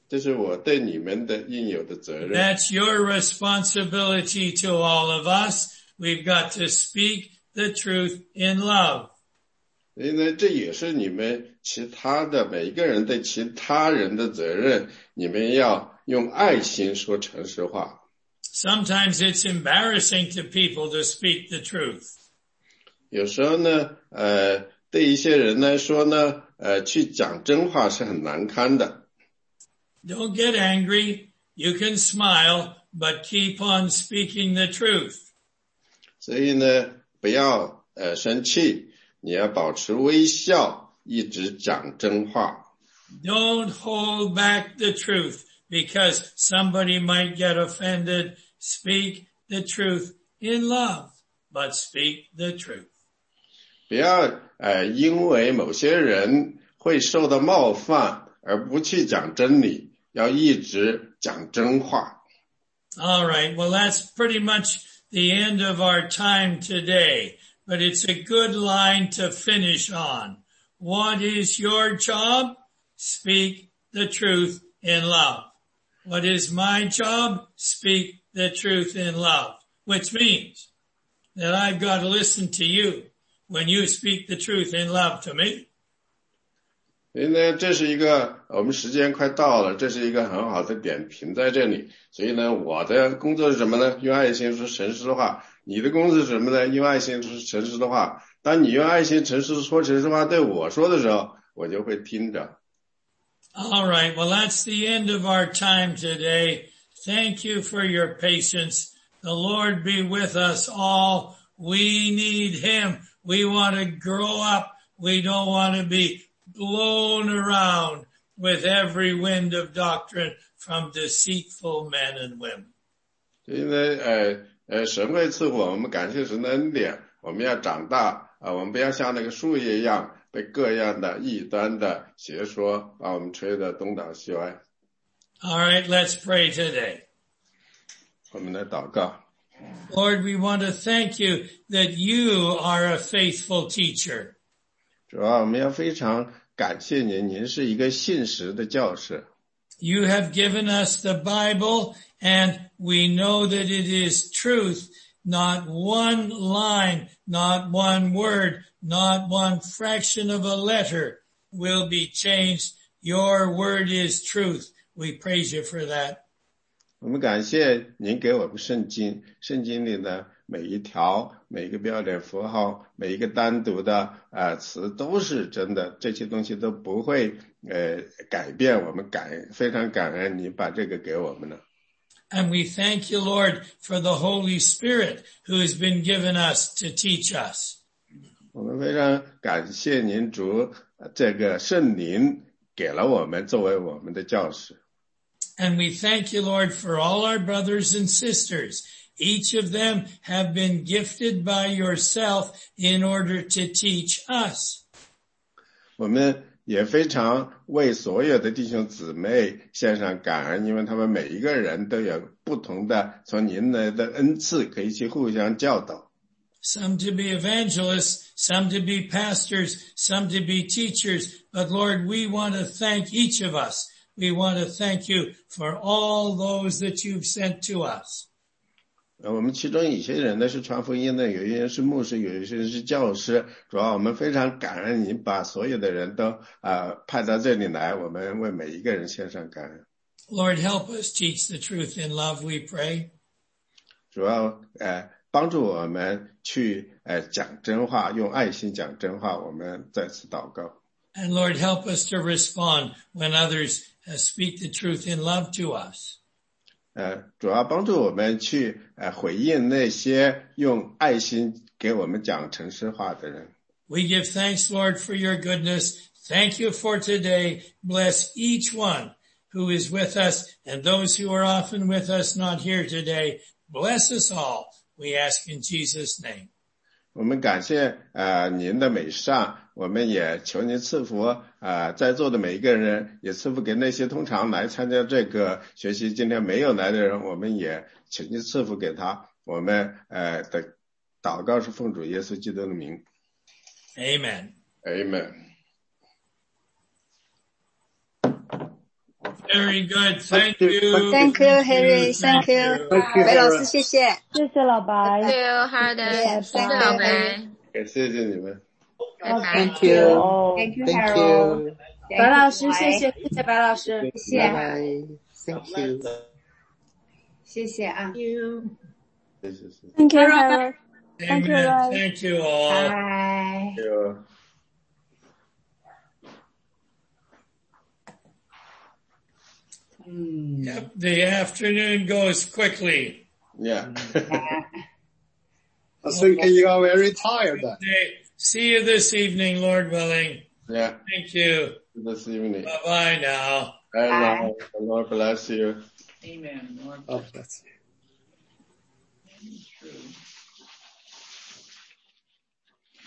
这是我对你们的应有的责任。 That's your responsibility to all of us. We've got to speak the truth in love. 所以呢，这也是你们其他的每一个人对其他人的责任，你们要用爱心说诚实话。 Sometimes it's embarrassing to people to speak the truth. 有时候呢，呃，对一些人来说呢，呃，去讲真话是很难堪的。 Don't get angry. You can smile, but keep on speaking the truth. 所以呢，不要呃生气，你要保持微笑，一直讲真话。 Don't hold back the truth because somebody might get offended. Speak the truth in love, but speak the truth. 不要呃因为某些人会受到冒犯而不去讲真理，要一直讲真话。 All right. Well, that's pretty much the end of our time today, but it's a good line to finish on. What is your job? Speak the truth in love. What is my job? Speak the truth in love, which means that I've got to listen to you when you speak the truth in love to me. 所以呢，这是一个我们时间快到了，这是一个很好的点评在这里。所以呢，我的工作是什么呢？用爱心说诚实的话。你的工作是什么呢？用爱心说诚实的话。当你用爱心诚实说诚实话对我说的时候，我就会听着。 All right. Well, that's the end of our time today. Thank you for your patience. The Lord be with us all. We need Him. We want to grow up. We don't want to be blown around with every wind of doctrine from deceitful men and women. 所以呢，呃呃，神会赐福我们，感谢神的恩典。我们要长大啊、呃，我们不要像那个树叶一样被各样的异端的邪说把我们吹得东倒西歪。 All right, let's pray today. 我们来祷告。 Lord, we want to thank you that you are a faithful teacher. 主要我们要非常感谢您，您是一个信实的教师。 You have given us the Bible, and we know that it is truth. Not one line, not one word, not one fraction of a letter will be changed. Your word is truth. We praise you for that. 我们感谢您给我们圣经，圣经里的每一条、每一个标点符号、每一个单独的呃词都是真的，这些东西都不会呃改变。我们感非常感恩你把这个给我们了。 And we thank you, Lord, for the Holy Spirit who has been given us to teach us. 我们非常感谢您主，这个圣灵给了我们作为我们的教师。 And we thank you, Lord, for all our brothers and sisters. Each of them have been gifted by yourself in order to teach us. 我们也非常为所有的弟兄姊妹献上感恩，因为他们每一个人都有不同的从您来的恩赐，可以去互相教导。 Some to be evangelists, some to be pastors, some to be teachers. But Lord, we want to thank each of us. We want to thank you for all those that you've sent to us. 我们其中有些人呢是传福音的，有些人是牧师，有些人是教师。主要我们非常感恩您把所有的人都啊、呃、派到这里来，我们为每一个人献上感恩。 Lord, help us teach the truth in love, we pray. 主要呃帮助我们去呃讲真话，用爱心讲真话。我们再次祷告。 And Lord, help us to respond when others uh, speak the truth in love to us. 呃，主要帮助我们去呃回应那些用爱心给我们讲诚实话的人。 We give thanks, Lord, for your goodness. Thank you for today. Bless each one who is with us and those who are often with us not here today. Bless us all. We ask in Jesus' name. 我们感谢呃您的美善，我们也求您赐福呃在座的每一个人，也赐福给那些通常来参加这个学习今天没有来的人，我们也求您赐福给他。我们呃的祷告是奉主耶稣基督的名。 Amen. Amen. Very good. Thank you. Thank you, Harry. Thank you. 白老师，谢谢。 谢谢老白。 谢谢 Harden，谢谢老白， 感谢谢你们。 拜拜。 Thank you. Thank you, Thank you. 白老师，谢谢，谢谢白老师，谢谢， 拜拜。Thank you. 谢谢啊。 谢谢谢谢。 Thank you, Harry. Thank you, Amen. Ray. Thank you all. 拜。 这个 Yep, the afternoon goes quickly. Yeah. I think you are very tired. Okay, see you this evening, Lord willing. Yeah. Thank you. This evening. Bye-bye now. And uh, the Lord bless you. Amen. Lord God bless you. bless you.